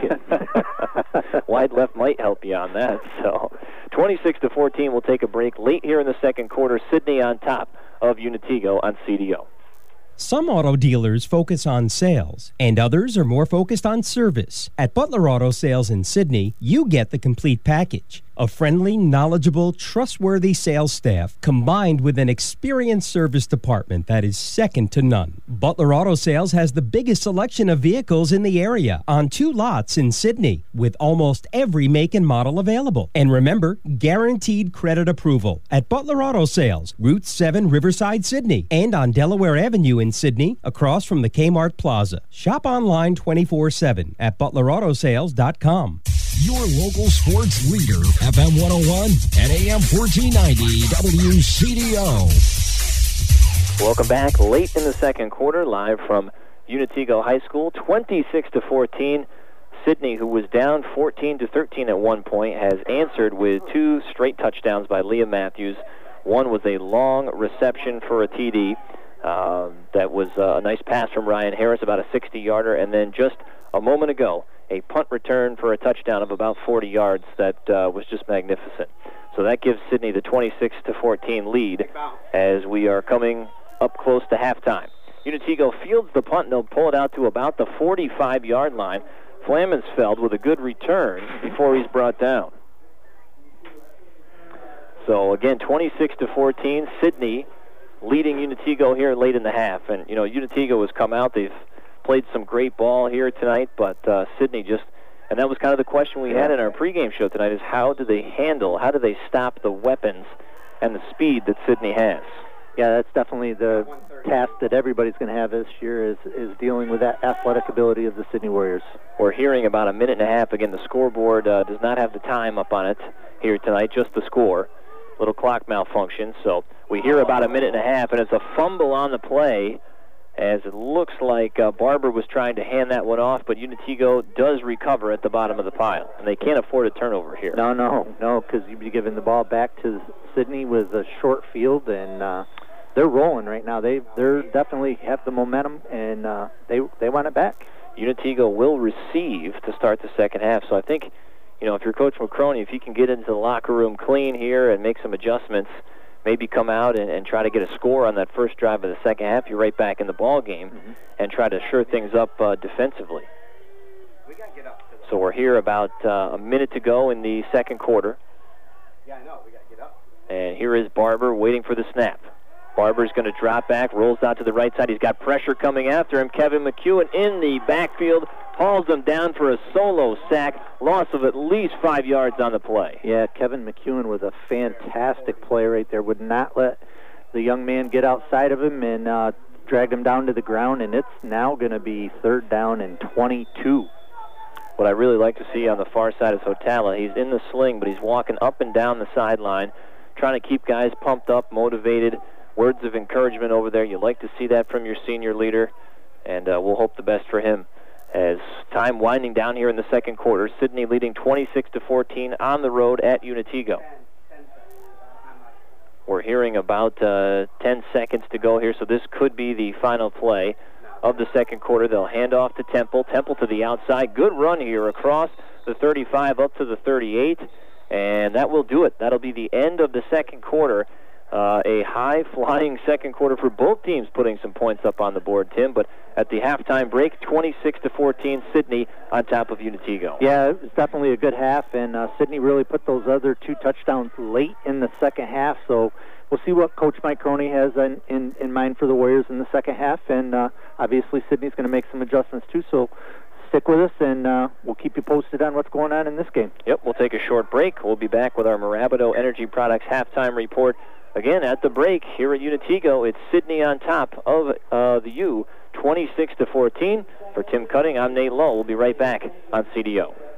wide left might help you on that. So twenty-six to fourteen. We'll take a break. Late here in the second quarter, Sidney on top of Unitigo on C D O. Some auto dealers focus on sales, and others are more focused on service. At Butler Auto Sales in Sidney, you get the complete package. A friendly, knowledgeable, trustworthy sales staff combined with an experienced service department that is second to none. Butler Auto Sales has the biggest selection of vehicles in the area on two lots in Sidney with almost every make and model available. And remember, guaranteed credit approval at Butler Auto Sales, Route seven Riverside, Sidney, and on Delaware Avenue in Sidney across from the Kmart Plaza. Shop online twenty-four seven at butler auto sales dot com. Your local sports leader, F M one oh one and A M fourteen ninety W C D O. Welcome back. Late in the second quarter, live from Unitigo High School, twenty-six to fourteen. Sidney, who was down fourteen to thirteen at one point, has answered with two straight touchdowns by Liam Matthews. One was a long reception for a T D. Uh, that was uh, a nice pass from Ryan Harris, about a sixty-yarder, and then just a moment ago, a punt return for a touchdown of about forty yards that uh, was just magnificent. So that gives Sidney the twenty-six to fourteen lead as we are coming up close to halftime. Unitigo fields the punt, and they'll pull it out to about the forty-five-yard line. Flamensfeld with a good return before he's brought down. So again, twenty-six to fourteen, Sidney leading Unitigo here late in the half. And, you know, Unitigo has come out. They've played some great ball here tonight, but uh, Sidney just, and that was kind of the question we had in our pregame show tonight, is how do they handle, how do they stop the weapons and the speed that Sidney has? Yeah, that's definitely the task that everybody's going to have this year is, is dealing with that athletic ability of the Sidney Warriors. We're hearing about a minute and a half. Again, the scoreboard uh, does not have the time up on it here tonight, just the score. Little clock malfunction, so we hear about a minute and a half, and it's a fumble on the play, as it looks like uh, Barber was trying to hand that one off, but Unitigo does recover at the bottom of the pile, and they can't afford a turnover here. No, no, no, because you'd be giving the ball back to Sidney with a short field, and uh, they're rolling right now. They they're definitely have the momentum, and uh, they they want it back. Unitigo will receive to start the second half, so I think, you know, if you're Coach McCroney, if you can get into the locker room clean here and make some adjustments, maybe come out and, and try to get a score on that first drive of the second half, you're right back in the ball game, mm-hmm. and try to shore things up uh, defensively. We gotta get up so we're here about uh, a minute to go in the second quarter. Yeah, I know. We got to get up. And here is Barber waiting for the snap. Barber's going to drop back, rolls out to the right side. He's got pressure coming after him. Kevin McEwen in the backfield, hauls him down for a solo sack, loss of at least five yards on the play. Yeah, Kevin McEwen was a fantastic play right there. Would not let the young man get outside of him and uh, dragged him down to the ground, and it's now going to be third down and twenty-two. What I really like to see on the far side is Hotala. He's in the sling, but he's walking up and down the sideline, trying to keep guys pumped up, motivated. Words of encouragement over there. You like to see that from your senior leader, and uh, we'll hope the best for him. As time winding down here in the second quarter, Sidney leading twenty-six to fourteen on the road at Unitigo. We're hearing about uh, ten seconds to go here, so this could be the final play of the second quarter. They'll hand off to Temple. Temple to the outside. Good run here across the thirty-five up to the thirty-eight, and that will do it. That'll be the end of the second quarter. Uh, a high-flying second quarter for both teams, putting some points up on the board, Tim. But at the halftime break, twenty-six to fourteen, Sidney on top of Unitigo. Yeah, it was definitely a good half, and uh, Sidney really put those other two touchdowns late in the second half. So we'll see what Coach Mike Croney has in, in, in mind for the Warriors in the second half, and uh, obviously Sidney's going to make some adjustments too. So stick with us, and uh, we'll keep you posted on what's going on in this game. Yep, we'll take a short break. We'll be back with our Mirabito Energy Products halftime report. Again, at the break here at Unitigo, it's Sidney on top of uh, the U, twenty-six to fourteen. For Tim Cutting, I'm Nate Lowe. We'll be right back on C D O.